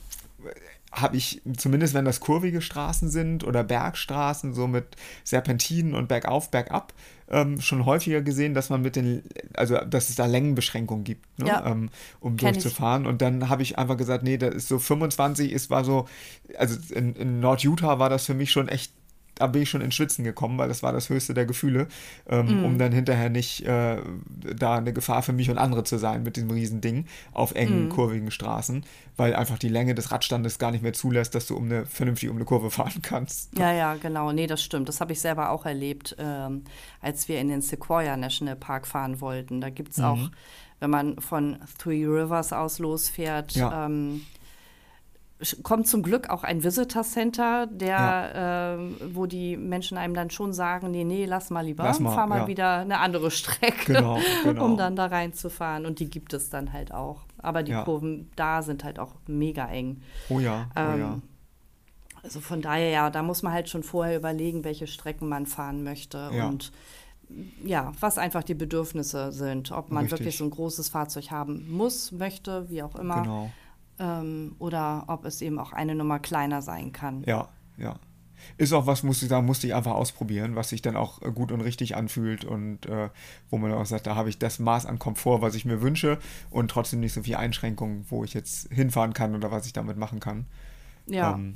Speaker 2: habe ich, zumindest wenn das kurvige Straßen sind oder Bergstraßen, so mit Serpentinen und bergauf, bergab, ähm, schon häufiger gesehen, dass man mit den, also dass es da Längenbeschränkungen gibt, ne,
Speaker 3: Ja.
Speaker 2: ähm, um
Speaker 3: Kenn ich.
Speaker 2: durchzufahren. Und dann habe ich einfach gesagt, nee, das ist so fünfundzwanzig, ist war so, also in, in Nord-Utah war das für mich schon echt, da bin ich schon ins Schwitzen gekommen, weil das war das höchste der Gefühle, ähm,
Speaker 3: Mhm.
Speaker 2: um dann hinterher nicht äh, da eine Gefahr für mich und andere zu sein mit diesem riesen Ding auf engen,
Speaker 3: Mhm.
Speaker 2: kurvigen Straßen, weil einfach die Länge des Radstandes gar nicht mehr zulässt, dass du um eine, vernünftig um eine Kurve fahren kannst.
Speaker 3: Ja, ja, genau. Nee, das stimmt. Das habe ich selber auch erlebt, ähm, als wir in den Sequoia National Park fahren wollten. Da gibt es
Speaker 2: Mhm.
Speaker 3: auch, wenn man von Three Rivers aus losfährt,
Speaker 2: Ja.
Speaker 3: ähm, kommt zum Glück auch ein Visitor Center, der,
Speaker 2: Ja.
Speaker 3: äh, wo die Menschen einem dann schon sagen, nee, nee, lass mal lieber,
Speaker 2: Lass mal,
Speaker 3: fahr mal
Speaker 2: ja.
Speaker 3: wieder eine andere Strecke,
Speaker 2: Genau, genau.
Speaker 3: um dann da reinzufahren. Und die gibt es dann halt auch. Aber die
Speaker 2: Ja.
Speaker 3: Kurven da sind halt auch mega eng.
Speaker 2: Oh ja, oh
Speaker 3: Ähm,
Speaker 2: ja.
Speaker 3: Also von daher, ja, da muss man halt schon vorher überlegen, welche Strecken man fahren möchte
Speaker 2: Ja.
Speaker 3: und ja, was einfach die Bedürfnisse sind. Ob man
Speaker 2: Richtig.
Speaker 3: wirklich so ein großes Fahrzeug haben muss, möchte, wie auch immer.
Speaker 2: Genau.
Speaker 3: Ähm, oder ob es eben auch eine Nummer kleiner sein kann.
Speaker 2: Ja, ja. Ist auch was, muss ich sagen, musste ich einfach ausprobieren, was sich dann auch äh, gut und richtig anfühlt und äh, wo man auch sagt, da habe ich das Maß an Komfort, was ich mir wünsche und trotzdem nicht so viel Einschränkungen, wo ich jetzt hinfahren kann oder was ich damit machen kann.
Speaker 3: Ja,
Speaker 2: Ähm,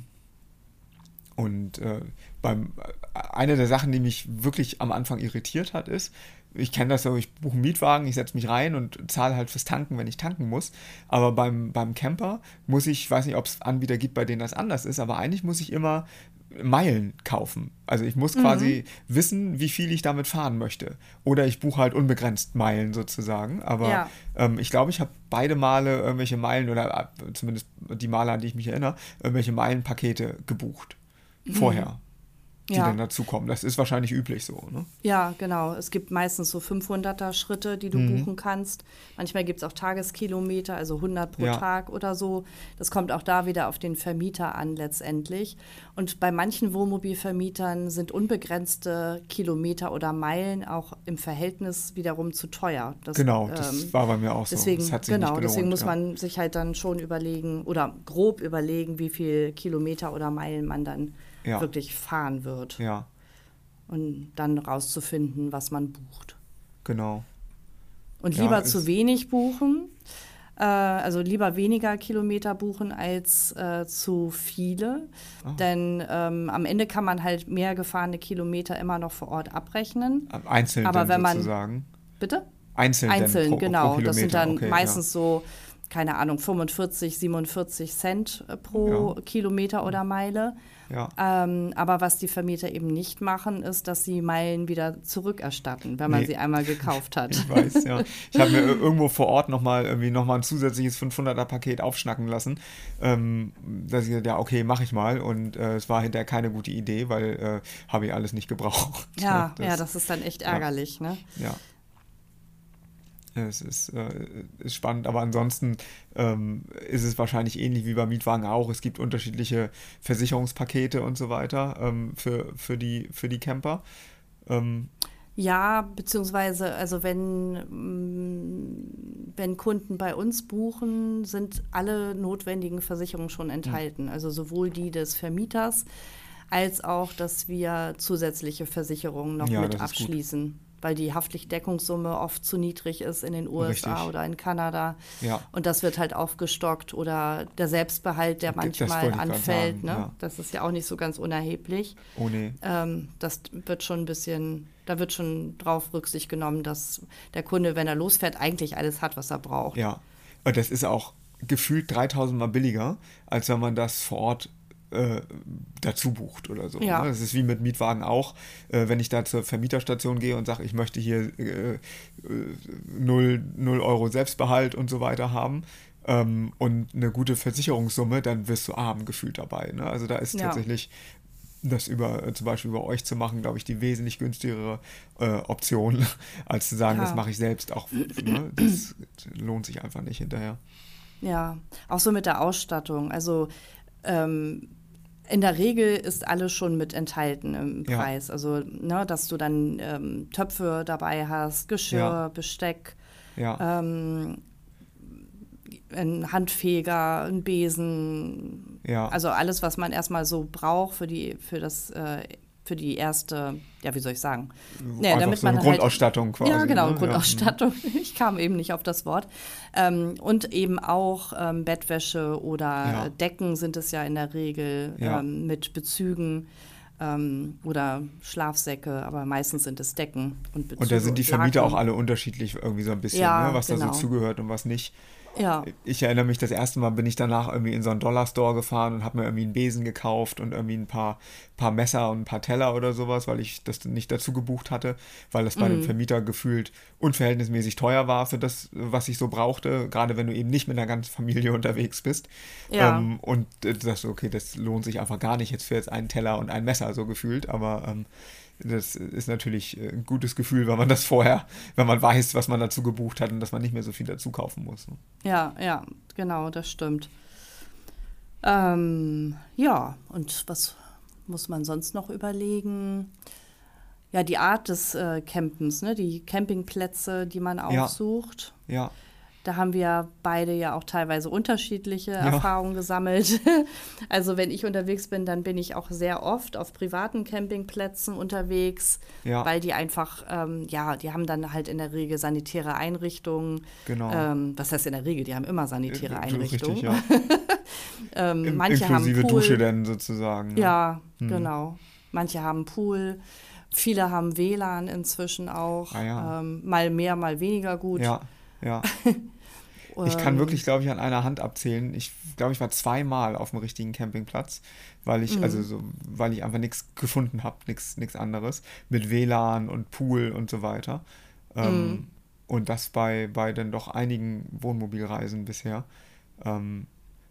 Speaker 2: und äh, beim, äh, eine der Sachen, die mich wirklich am Anfang irritiert hat, ist, ich kenne das so, ich buche einen Mietwagen, ich setze mich rein und zahle halt fürs Tanken, wenn ich tanken muss. Aber beim, beim Camper muss ich, ich weiß nicht, ob es Anbieter gibt, bei denen das anders ist, aber eigentlich muss ich immer Meilen kaufen. Also ich muss quasi wissen, wie viel ich damit fahren möchte. Oder ich buche halt unbegrenzt Meilen sozusagen. Aber
Speaker 3: Ja.
Speaker 2: ähm, ich glaube, ich habe beide Male irgendwelche Meilen oder äh, zumindest die Male, an die ich mich erinnere, irgendwelche Meilenpakete gebucht. Vorher. Die
Speaker 3: Ja.
Speaker 2: dann dazukommen. Das ist wahrscheinlich üblich so, ne?
Speaker 3: ja, genau. Es gibt meistens so fünfhunderter Schritte, die du
Speaker 2: Mhm.
Speaker 3: buchen kannst. Manchmal gibt es auch Tageskilometer, also hundert pro
Speaker 2: Ja.
Speaker 3: Tag oder so. Das kommt auch da wieder auf den Vermieter an letztendlich. Und bei manchen Wohnmobilvermietern sind unbegrenzte Kilometer oder Meilen auch im Verhältnis wiederum zu teuer. Das,
Speaker 2: Genau, das
Speaker 3: ähm,
Speaker 2: war bei mir auch
Speaker 3: Deswegen,
Speaker 2: so. Das hat sich
Speaker 3: genau,
Speaker 2: nicht gelohnt,
Speaker 3: deswegen muss
Speaker 2: ja.
Speaker 3: man sich halt dann schon überlegen oder grob überlegen, wie viel Kilometer oder Meilen man dann
Speaker 2: Ja.
Speaker 3: wirklich fahren wird.
Speaker 2: Ja,
Speaker 3: Und dann rauszufinden, was man bucht.
Speaker 2: genau.
Speaker 3: Und
Speaker 2: Ja,
Speaker 3: lieber
Speaker 2: ist-
Speaker 3: zu wenig buchen, äh, also lieber weniger Kilometer buchen als äh, zu viele.
Speaker 2: Ah.
Speaker 3: Denn ähm, am Ende kann man halt mehr gefahrene Kilometer immer noch vor Ort abrechnen.
Speaker 2: Einzeln
Speaker 3: Aber
Speaker 2: dann
Speaker 3: wenn man-
Speaker 2: sozusagen.
Speaker 3: Bitte?
Speaker 2: Einzeln,
Speaker 3: Einzeln,
Speaker 2: dann pro,
Speaker 3: genau.
Speaker 2: pro
Speaker 3: Das sind
Speaker 2: Kilometer.
Speaker 3: dann
Speaker 2: Okay,
Speaker 3: meistens so, keine Ahnung, fünfundvierzig, siebenundvierzig Cent äh, pro
Speaker 2: Ja.
Speaker 3: Kilometer oder Meile.
Speaker 2: Ja, ja.
Speaker 3: Ähm, aber was die Vermieter eben nicht machen, ist, dass sie Meilen wieder zurückerstatten, wenn man
Speaker 2: Nee.
Speaker 3: sie einmal gekauft hat.
Speaker 2: Ich weiß, ja. Ich habe mir ir- irgendwo vor Ort nochmal irgendwie nochmal ein zusätzliches fünfhunderter-Paket aufschnacken lassen. Ähm, dass ich gesagt, ja, okay, mache ich mal. Und äh, es war hinterher keine gute Idee, weil äh, habe ich alles nicht gebraucht.
Speaker 3: Ja, ja, das ist dann echt ärgerlich, ne?
Speaker 2: Ja. Es ist, äh, ist spannend, aber ansonsten ähm, ist es wahrscheinlich ähnlich wie beim Mietwagen auch. Es gibt unterschiedliche Versicherungspakete und so weiter ähm, für, für, die, für die Camper. Ähm,
Speaker 3: Ja, beziehungsweise, also wenn, mm, wenn Kunden bei uns buchen, sind alle notwendigen Versicherungen schon enthalten. Also sowohl die des Vermieters als auch, dass wir zusätzliche Versicherungen noch
Speaker 2: Ja,
Speaker 3: mit
Speaker 2: das ist gut.
Speaker 3: abschließen, weil die Haftpflichtdeckungssumme oft zu niedrig ist in den U S A
Speaker 2: Richtig.
Speaker 3: oder in Kanada.
Speaker 2: ja,
Speaker 3: Und das wird halt aufgestockt oder der Selbstbehalt, der
Speaker 2: Das
Speaker 3: manchmal
Speaker 2: wollte ich grad
Speaker 3: anfällt.
Speaker 2: sagen,
Speaker 3: Ne?
Speaker 2: ja.
Speaker 3: Das ist ja auch nicht so ganz unerheblich.
Speaker 2: oh nee.
Speaker 3: Ähm, das wird schon ein bisschen, da wird schon drauf Rücksicht genommen, dass der Kunde, wenn er losfährt, eigentlich alles hat, was er braucht.
Speaker 2: Ja, und das ist auch gefühlt dreitausend Mal billiger, als wenn man das vor Ort äh, dazu bucht oder so.
Speaker 3: Ja.
Speaker 2: Ne? Das ist wie mit Mietwagen auch. Äh, wenn ich da zur Vermieterstation gehe und sage, ich möchte hier äh, äh, null, null Euro Selbstbehalt und so weiter haben ähm, und eine gute Versicherungssumme, dann wirst du arm gefühlt dabei. Ne? Also da ist
Speaker 3: Ja.
Speaker 2: tatsächlich das über, äh, zum Beispiel über euch zu machen, glaube ich, die wesentlich günstigere äh, Option, als zu sagen,
Speaker 3: Ja.
Speaker 2: das mache ich selbst auch. Ne? Das lohnt sich einfach nicht hinterher.
Speaker 3: Ja, auch so mit der Ausstattung. Also ähm, in der Regel ist alles schon mit enthalten im
Speaker 2: Ja.
Speaker 3: Preis. Also, ne, dass du dann ähm, Töpfe dabei hast, Geschirr,
Speaker 2: Ja.
Speaker 3: Besteck,
Speaker 2: Ja,
Speaker 3: ähm, ein Handfeger, ein Besen,
Speaker 2: ja.
Speaker 3: also alles, was man erstmal so braucht für die, für das, äh, für die erste, ja, wie soll ich sagen? Ja,
Speaker 2: Einfach
Speaker 3: damit
Speaker 2: so eine
Speaker 3: man halt-
Speaker 2: Grundausstattung quasi.
Speaker 3: Ja, genau,
Speaker 2: ne?
Speaker 3: Grundausstattung. Ich kam eben nicht auf das Wort. Ähm, und eben auch ähm, Bettwäsche oder
Speaker 2: Ja.
Speaker 3: Decken sind es ja in der Regel
Speaker 2: Ja.
Speaker 3: ähm, mit Bezügen ähm, oder Schlafsäcke, aber meistens sind es Decken und Bezüge.
Speaker 2: Und da sind die
Speaker 3: und
Speaker 2: Vermieter
Speaker 3: Laken.
Speaker 2: auch alle unterschiedlich irgendwie so ein bisschen,
Speaker 3: Ja,
Speaker 2: ne? Was da
Speaker 3: genau.
Speaker 2: so zugehört und was nicht.
Speaker 3: Ja.
Speaker 2: Ich erinnere mich, das erste Mal bin ich danach irgendwie in so einen Dollar-Store gefahren und habe mir irgendwie einen Besen gekauft und irgendwie ein paar, paar Messer und ein paar Teller oder sowas, weil ich das nicht dazu gebucht hatte, weil das bei dem Vermieter gefühlt unverhältnismäßig teuer war für das, was ich so brauchte, gerade wenn du eben nicht mit einer ganzen Familie unterwegs bist.
Speaker 3: Ja.
Speaker 2: Ähm, und äh, das, okay, das lohnt sich einfach gar nicht jetzt für jetzt einen Teller und ein Messer so gefühlt, aber ähm, das ist natürlich ein gutes Gefühl, wenn man das vorher, wenn man weiß, was man dazu gebucht hat und dass man nicht mehr so viel dazu kaufen muss. Ne?
Speaker 3: Ja, ja, genau, das stimmt. Ähm, ja, und was muss man sonst noch überlegen? Ja, die Art des äh, Campens, ne? Die Campingplätze, die man
Speaker 2: Ja.
Speaker 3: aufsucht.
Speaker 2: Ja,
Speaker 3: Da haben wir beide ja auch teilweise unterschiedliche
Speaker 2: Ja.
Speaker 3: Erfahrungen gesammelt. Also wenn ich unterwegs bin, dann bin ich auch sehr oft auf privaten Campingplätzen unterwegs,
Speaker 2: Ja.
Speaker 3: weil die einfach, ähm, ja, die haben dann halt in der Regel sanitäre Einrichtungen.
Speaker 2: genau.
Speaker 3: Ähm, was heißt in der Regel? Die haben immer sanitäre
Speaker 2: Äh,
Speaker 3: Einrichtungen.
Speaker 2: Richtig, ja.
Speaker 3: ähm,
Speaker 2: In,
Speaker 3: manche
Speaker 2: inklusive
Speaker 3: haben Pool.
Speaker 2: Dusche denn sozusagen. Ne?
Speaker 3: Ja, genau. Manche haben Pool. Viele haben W L A N inzwischen auch.
Speaker 2: Ah, ja.
Speaker 3: ähm, mal mehr, mal weniger gut.
Speaker 2: Ja, ja. Ich kann
Speaker 3: Ähm,
Speaker 2: wirklich, glaube ich, an einer Hand abzählen. Ich glaube, ich war zweimal auf dem richtigen Campingplatz, weil ich, also so, weil ich einfach nichts gefunden habe, nichts nichts anderes. Mit W L A N und Pool und so weiter. Ähm, Und das bei, bei dann doch einigen Wohnmobilreisen bisher. Ähm,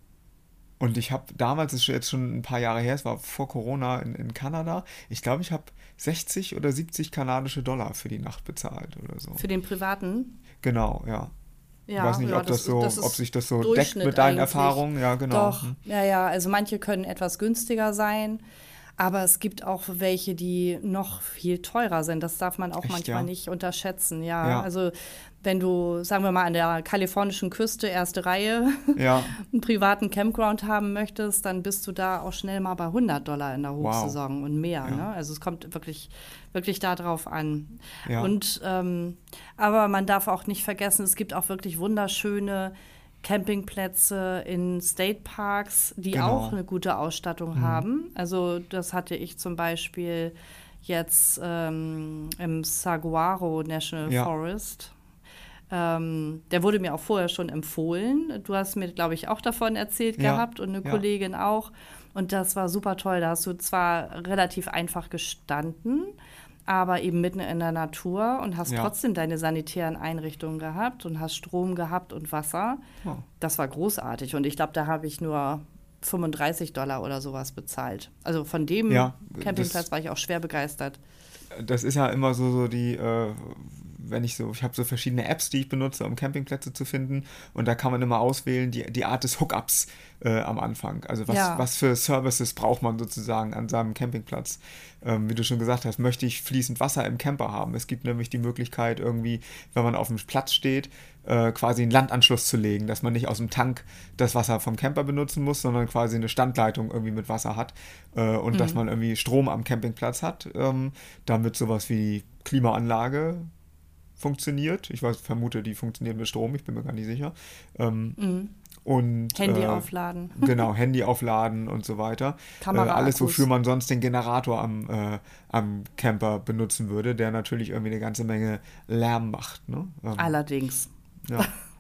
Speaker 2: und ich habe damals, das ist jetzt schon ein paar Jahre her, es war vor Corona in, in Kanada, ich glaube, ich habe sechzig oder siebzig kanadische Dollar für die Nacht bezahlt oder so.
Speaker 3: Für den privaten?
Speaker 2: Genau, ja.
Speaker 3: Ja,
Speaker 2: Ich weiß nicht,
Speaker 3: ja,
Speaker 2: ob das so,
Speaker 3: das
Speaker 2: ob
Speaker 3: ist
Speaker 2: sich das so deckt
Speaker 3: Durchschnitt
Speaker 2: mit deinen
Speaker 3: eigentlich.
Speaker 2: Erfahrungen. Ja, genau.
Speaker 3: Doch,
Speaker 2: Hm.
Speaker 3: ja, ja. Also manche können etwas günstiger sein, aber es gibt auch welche, die noch viel teurer sind. Das darf man auch
Speaker 2: Echt,
Speaker 3: manchmal
Speaker 2: ja?
Speaker 3: nicht unterschätzen. Ja,
Speaker 2: Ja.
Speaker 3: also wenn du, sagen wir mal, an der kalifornischen Küste, erste Reihe,
Speaker 2: Ja,
Speaker 3: einen privaten Campground haben möchtest, dann bist du da auch schnell mal bei hundert Dollar in der
Speaker 2: Wow.
Speaker 3: Hochsaison und mehr.
Speaker 2: Ja.
Speaker 3: Ne? Also es kommt wirklich, wirklich darauf an.
Speaker 2: Ja.
Speaker 3: Und ähm, aber man darf auch nicht vergessen, es gibt auch wirklich wunderschöne Campingplätze in State Parks, die
Speaker 2: Genau.
Speaker 3: auch eine gute Ausstattung haben. Also das hatte ich zum Beispiel jetzt ähm, im Saguaro National
Speaker 2: Ja.
Speaker 3: Forest. Ähm, der wurde mir auch vorher schon empfohlen. Du hast mir, glaube ich, auch davon erzählt
Speaker 2: Ja,
Speaker 3: gehabt und eine
Speaker 2: ja.
Speaker 3: Kollegin auch. Und das war super toll. Da hast du zwar relativ einfach gestanden, aber eben mitten in der Natur und hast
Speaker 2: Ja.
Speaker 3: trotzdem deine sanitären Einrichtungen gehabt und hast Strom gehabt und Wasser.
Speaker 2: Oh.
Speaker 3: Das war großartig. Und ich glaube, da habe ich nur fünfunddreißig Dollar oder sowas bezahlt. Also von dem
Speaker 2: Ja,
Speaker 3: Campingplatz
Speaker 2: das-
Speaker 3: war ich auch schwer begeistert.
Speaker 2: das ist ja immer so, so die, äh, wenn ich so, ich habe so verschiedene Apps, die ich benutze, um Campingplätze zu finden. Und da kann man immer auswählen, die, die Art des Hookups äh, am Anfang. Also was,
Speaker 3: Ja.
Speaker 2: was für Services braucht man sozusagen an seinem Campingplatz. Ähm, wie du schon gesagt hast, möchte ich fließend Wasser im Camper haben. Es gibt nämlich die Möglichkeit irgendwie, wenn man auf dem Platz steht, äh, quasi einen Landanschluss zu legen, dass man nicht aus dem Tank das Wasser vom Camper benutzen muss, sondern quasi eine Standleitung irgendwie mit Wasser hat äh, und dass man irgendwie Strom am Campingplatz hat, ähm, damit sowas wie Klimaanlage funktioniert. Ich weiß, vermute, die funktioniert mit Strom, ich bin mir gar nicht sicher. Ähm, und,
Speaker 3: Handy
Speaker 2: äh,
Speaker 3: aufladen.
Speaker 2: Genau, Handy aufladen und so weiter. Äh,
Speaker 3: Kameraakkus.
Speaker 2: alles, wofür man sonst den Generator am, äh, am Camper benutzen würde, der natürlich irgendwie eine ganze Menge Lärm macht. Ne? Ähm,
Speaker 3: Allerdings.
Speaker 2: ja.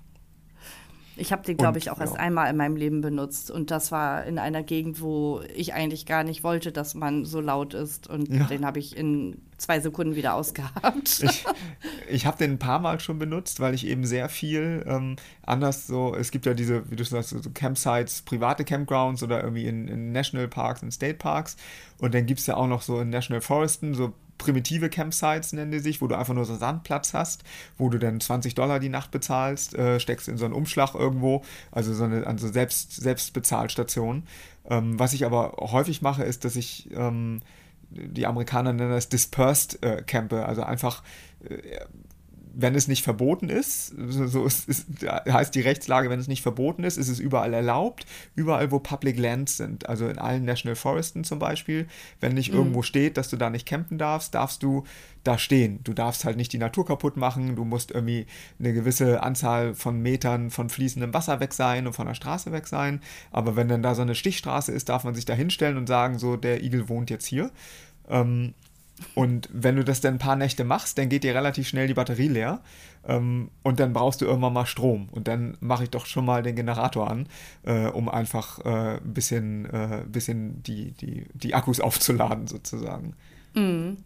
Speaker 3: Ich habe den, glaube
Speaker 2: Und,
Speaker 3: ich, auch erst
Speaker 2: ja.
Speaker 3: einmal in meinem Leben benutzt. Und das war in einer Gegend, wo ich eigentlich gar nicht wollte, dass man so laut ist. Und
Speaker 2: Ja.
Speaker 3: den habe ich in zwei Sekunden wieder ausgehabt.
Speaker 2: Ich, ich habe den ein paar Mal schon benutzt, weil ich eben sehr viel ähm, anders so, es gibt ja diese, wie du sagst, so Campsites, private Campgrounds oder irgendwie in, in Nationalparks, in State Parks. Und dann gibt es ja auch noch so in National Foresten so primitive Campsites, nennen die sich, wo du einfach nur so einen Sandplatz hast, wo du dann zwanzig Dollar die Nacht bezahlst, äh, steckst in so einen Umschlag irgendwo, also so eine also selbst, Selbstbezahlstation. Ähm, was ich aber häufig mache, ist, dass ich ähm, die Amerikaner nennen das Dispersed äh, Campe, also einfach, äh, wenn es nicht verboten ist, so, so ist, ist, heißt die Rechtslage, wenn es nicht verboten ist, ist es überall erlaubt, überall, wo Public Lands sind, also in allen National Foresten zum Beispiel, wenn nicht
Speaker 3: Mhm.
Speaker 2: irgendwo steht, dass du da nicht campen darfst, darfst du da stehen. Du darfst halt nicht die Natur kaputt machen, du musst irgendwie eine gewisse Anzahl von Metern von fließendem Wasser weg sein und von der Straße weg sein, aber wenn dann da so eine Stichstraße ist, darf man sich da hinstellen und sagen, so, der Igel wohnt jetzt hier. Ähm, Und wenn du das dann ein paar Nächte machst, dann geht dir relativ schnell die Batterie leer ähm, und dann brauchst du irgendwann mal Strom. Und dann mache ich doch schon mal den Generator an, äh, um einfach äh, ein bisschen, äh, bisschen die, die, die Akkus aufzuladen sozusagen.
Speaker 3: Mhm.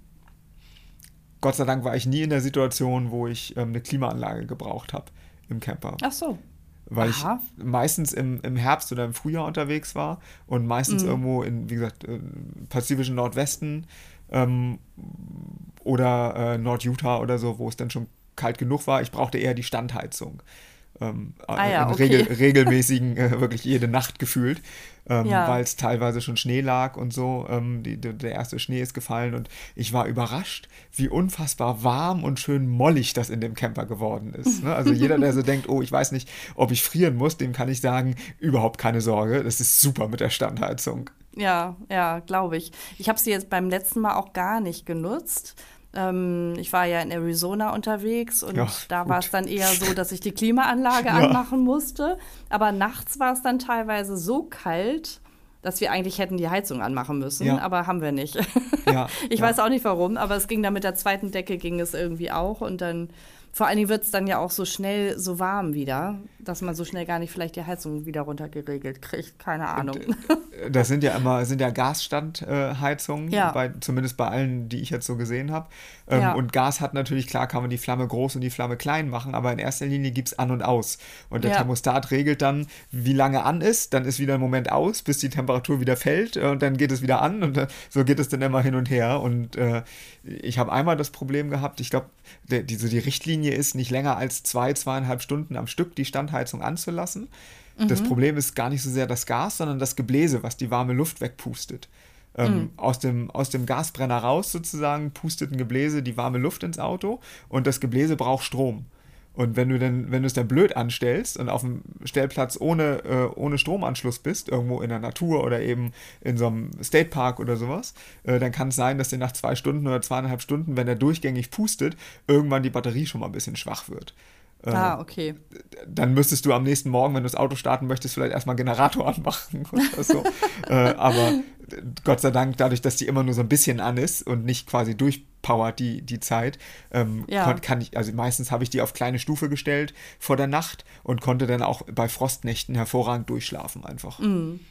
Speaker 2: Gott sei Dank war ich nie in der Situation, wo ich ähm, eine Klimaanlage gebraucht habe im Camper.
Speaker 3: Ach so.
Speaker 2: Weil
Speaker 3: Aha.
Speaker 2: ich meistens im, im Herbst oder im Frühjahr unterwegs war und meistens
Speaker 3: Mhm.
Speaker 2: irgendwo in, wie gesagt, äh, pazifischen Nordwesten ähm, oder äh, Nord-Utah oder so, wo es dann schon kalt genug war. Ich brauchte eher die Standheizung. Ähm,
Speaker 3: Ah ja,
Speaker 2: in
Speaker 3: okay.
Speaker 2: regel, regelmäßigen, äh, wirklich jede Nacht gefühlt, ähm,
Speaker 3: Ja.
Speaker 2: weil es teilweise schon Schnee lag und so. Ähm, die, die, der erste Schnee ist gefallen und ich war überrascht, wie unfassbar warm und schön mollig das in dem Camper geworden ist. Ne? Also jeder, der so denkt, oh, ich weiß nicht, ob ich frieren muss, dem kann ich sagen, überhaupt keine Sorge, das ist super mit der Standheizung.
Speaker 3: Ja, ja, glaube ich. Ich habe sie jetzt beim letzten Mal auch gar nicht genutzt. Ähm, ich war ja in Arizona unterwegs und
Speaker 2: Ja,
Speaker 3: da
Speaker 2: gut.
Speaker 3: war es dann eher so, dass ich die Klimaanlage
Speaker 2: Ja.
Speaker 3: anmachen musste. Aber nachts war es dann teilweise so kalt, dass wir eigentlich hätten die Heizung anmachen müssen,
Speaker 2: Ja.
Speaker 3: aber haben wir nicht.
Speaker 2: Ja,
Speaker 3: Ich
Speaker 2: ja.
Speaker 3: weiß auch nicht warum, aber es ging dann mit der zweiten Decke ging es irgendwie auch und dann vor allen Dingen wird es dann ja auch so schnell so warm wieder, dass man so schnell gar nicht vielleicht die Heizung wieder runtergeregelt kriegt. Keine Ahnung.
Speaker 2: Das sind ja immer, sind ja Gasstandheizungen,
Speaker 3: Ja.
Speaker 2: bei, zumindest bei allen, die ich jetzt so gesehen habe. Ähm,
Speaker 3: Ja.
Speaker 2: Und Gas hat natürlich, klar kann man die Flamme groß und die Flamme klein machen, aber in erster Linie gibt es an und aus. Und der
Speaker 3: Ja.
Speaker 2: Thermostat regelt dann, wie lange an ist, dann ist wieder ein Moment aus, bis die Temperatur wieder fällt äh, und dann geht es wieder an und äh, so geht es dann immer hin und her. Und äh, ich habe einmal das Problem gehabt, ich glaube, die, so die Richtlinie ist, nicht länger als zwei, zweieinhalb Stunden am Stück die Standheizung anzulassen. Das Problem ist gar nicht so sehr das Gas, sondern das Gebläse, was die warme Luft wegpustet. Ähm, aus dem, aus dem Gasbrenner raus sozusagen pustet ein Gebläse die warme Luft ins Auto und das Gebläse braucht Strom. Und wenn du dann, wenn du es dann blöd anstellst und auf dem Stellplatz ohne, äh, ohne Stromanschluss bist, irgendwo in der Natur oder eben in so einem State Park oder sowas, äh, dann kann es sein, dass dir nach zwei Stunden oder zweieinhalb Stunden, wenn der durchgängig pustet, irgendwann die Batterie schon mal ein bisschen schwach wird. Äh,
Speaker 3: Ah, okay.
Speaker 2: Dann müsstest du am nächsten Morgen, wenn du das Auto starten möchtest, vielleicht erstmal einen Generator anmachen oder so. äh, aber Gott sei Dank, dadurch, dass die immer nur so ein bisschen an ist und nicht quasi durchpowert die, die Zeit, ähm,
Speaker 3: Ja.
Speaker 2: kon- kann ich, also meistens habe ich die auf kleine Stufe gestellt vor der Nacht und konnte dann auch bei Frostnächten hervorragend durchschlafen einfach.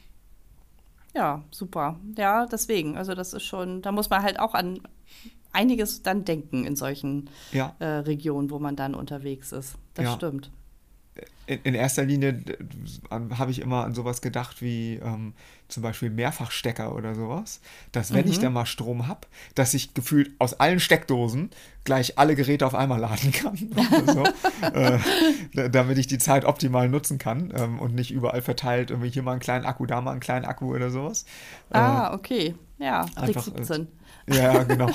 Speaker 3: Ja, super. Ja, deswegen. Also das ist schon, da muss man halt auch an einiges dann denken in solchen
Speaker 2: Ja.
Speaker 3: äh, Regionen, wo man dann unterwegs ist. Das
Speaker 2: Ja.
Speaker 3: stimmt.
Speaker 2: In, in erster Linie äh, an- habe ich immer an sowas gedacht wie ähm, zum Beispiel Mehrfachstecker oder sowas, dass wenn ich dann mal Strom habe, dass ich gefühlt aus allen Steckdosen gleich alle Geräte auf einmal laden kann. Oder so, äh, da- damit ich die Zeit optimal nutzen kann ähm, und nicht überall verteilt irgendwie hier mal einen kleinen Akku, da mal einen kleinen Akku oder sowas.
Speaker 3: Ah, okay. Ja, Trick
Speaker 2: einfach, äh,
Speaker 3: siebzehn.
Speaker 2: Äh, ja, genau.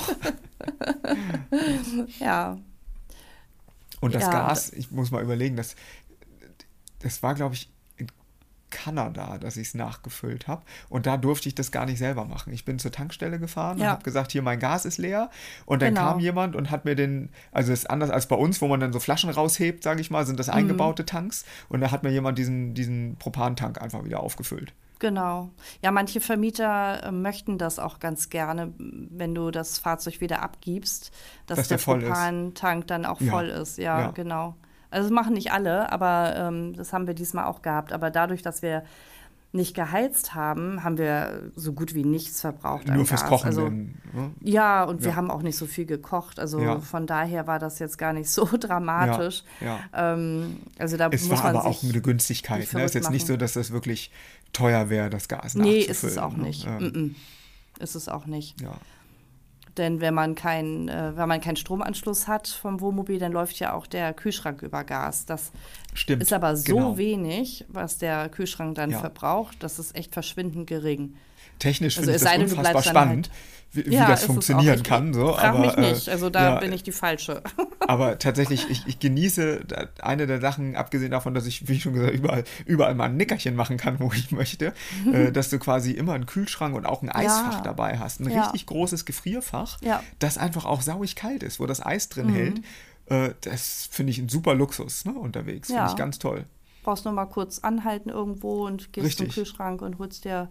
Speaker 3: Ja.
Speaker 2: Und das
Speaker 3: Ja,
Speaker 2: Gas, ich muss mal überlegen, das, das war, glaube ich, in Kanada, dass ich es nachgefüllt habe. Und da durfte ich das gar nicht selber machen. Ich bin zur Tankstelle gefahren und
Speaker 3: Ja.
Speaker 2: habe gesagt, hier, mein Gas ist leer. Und dann
Speaker 3: Genau.
Speaker 2: kam jemand und hat mir den, also es ist anders als bei uns, wo man dann so Flaschen raushebt, sage ich mal, sind das
Speaker 3: Mhm.
Speaker 2: eingebaute Tanks. Und da hat mir jemand diesen, diesen Propantank einfach wieder aufgefüllt.
Speaker 3: Genau. Ja, manche Vermieter äh, möchten das auch ganz gerne, wenn du das Fahrzeug wieder abgibst, dass,
Speaker 2: Dass
Speaker 3: der,
Speaker 2: der voll ist.
Speaker 3: Propantank dann auch
Speaker 2: Ja.
Speaker 3: voll ist. Ja,
Speaker 2: Ja.
Speaker 3: genau. Also das machen nicht alle, aber ähm, das haben wir diesmal auch gehabt. Aber dadurch, dass wir nicht geheizt haben, haben wir so gut wie nichts verbraucht an
Speaker 2: Nur fürs
Speaker 3: Gas.
Speaker 2: Kochen.
Speaker 3: Also,
Speaker 2: denn, ne?
Speaker 3: ja, und wir
Speaker 2: Ja.
Speaker 3: haben auch nicht so viel gekocht. Also
Speaker 2: Ja.
Speaker 3: von daher war das jetzt gar nicht so dramatisch.
Speaker 2: Ja,
Speaker 3: Ähm, also da
Speaker 2: Es
Speaker 3: muss
Speaker 2: war
Speaker 3: man
Speaker 2: aber auch
Speaker 3: sich
Speaker 2: eine Günstigkeit.
Speaker 3: nicht
Speaker 2: Ne? Es ist jetzt
Speaker 3: verrückt
Speaker 2: nicht so,
Speaker 3: machen.
Speaker 2: dass das wirklich teuer wäre, das Gas
Speaker 3: Nee,
Speaker 2: nachzufüllen.
Speaker 3: ist es auch
Speaker 2: ne?
Speaker 3: nicht.
Speaker 2: Ähm,
Speaker 3: Mm-mm. Ist es auch nicht.
Speaker 2: ja.
Speaker 3: Denn wenn man kein, äh, wenn man keinen Stromanschluss hat vom Wohnmobil, dann läuft ja auch der Kühlschrank über Gas. Das
Speaker 2: Stimmt.
Speaker 3: ist aber so
Speaker 2: genau.
Speaker 3: wenig, was der Kühlschrank dann
Speaker 2: Ja.
Speaker 3: verbraucht, das ist echt verschwindend gering.
Speaker 2: Technisch
Speaker 3: Also
Speaker 2: finde ich
Speaker 3: es
Speaker 2: das
Speaker 3: sei denn, du
Speaker 2: unfassbar
Speaker 3: bleibst dann
Speaker 2: spannend, wie, wie
Speaker 3: Ja,
Speaker 2: das
Speaker 3: ist es
Speaker 2: funktionieren
Speaker 3: auch. Ich-
Speaker 2: kann. So.
Speaker 3: Frag
Speaker 2: aber,
Speaker 3: mich nicht,
Speaker 2: äh,
Speaker 3: also da
Speaker 2: ja,
Speaker 3: bin ich die Falsche.
Speaker 2: Aber tatsächlich, ich, ich genieße da- eine der Sachen, abgesehen davon, dass ich, wie schon gesagt, überall, überall mal ein Nickerchen machen kann, wo ich möchte, äh, dass du quasi immer einen Kühlschrank und auch ein Eisfach
Speaker 3: Ja.
Speaker 2: dabei hast. Ein
Speaker 3: Ja.
Speaker 2: richtig großes Gefrierfach,
Speaker 3: Ja.
Speaker 2: das einfach auch sauig kalt ist, wo das Eis drin hält. Äh, das finde ich ein super Luxus, ne, unterwegs. Finde
Speaker 3: Ja.
Speaker 2: ich ganz toll.
Speaker 3: Brauchst nur mal kurz anhalten irgendwo und gehst zum
Speaker 2: Richtig.
Speaker 3: Kühlschrank und holst dir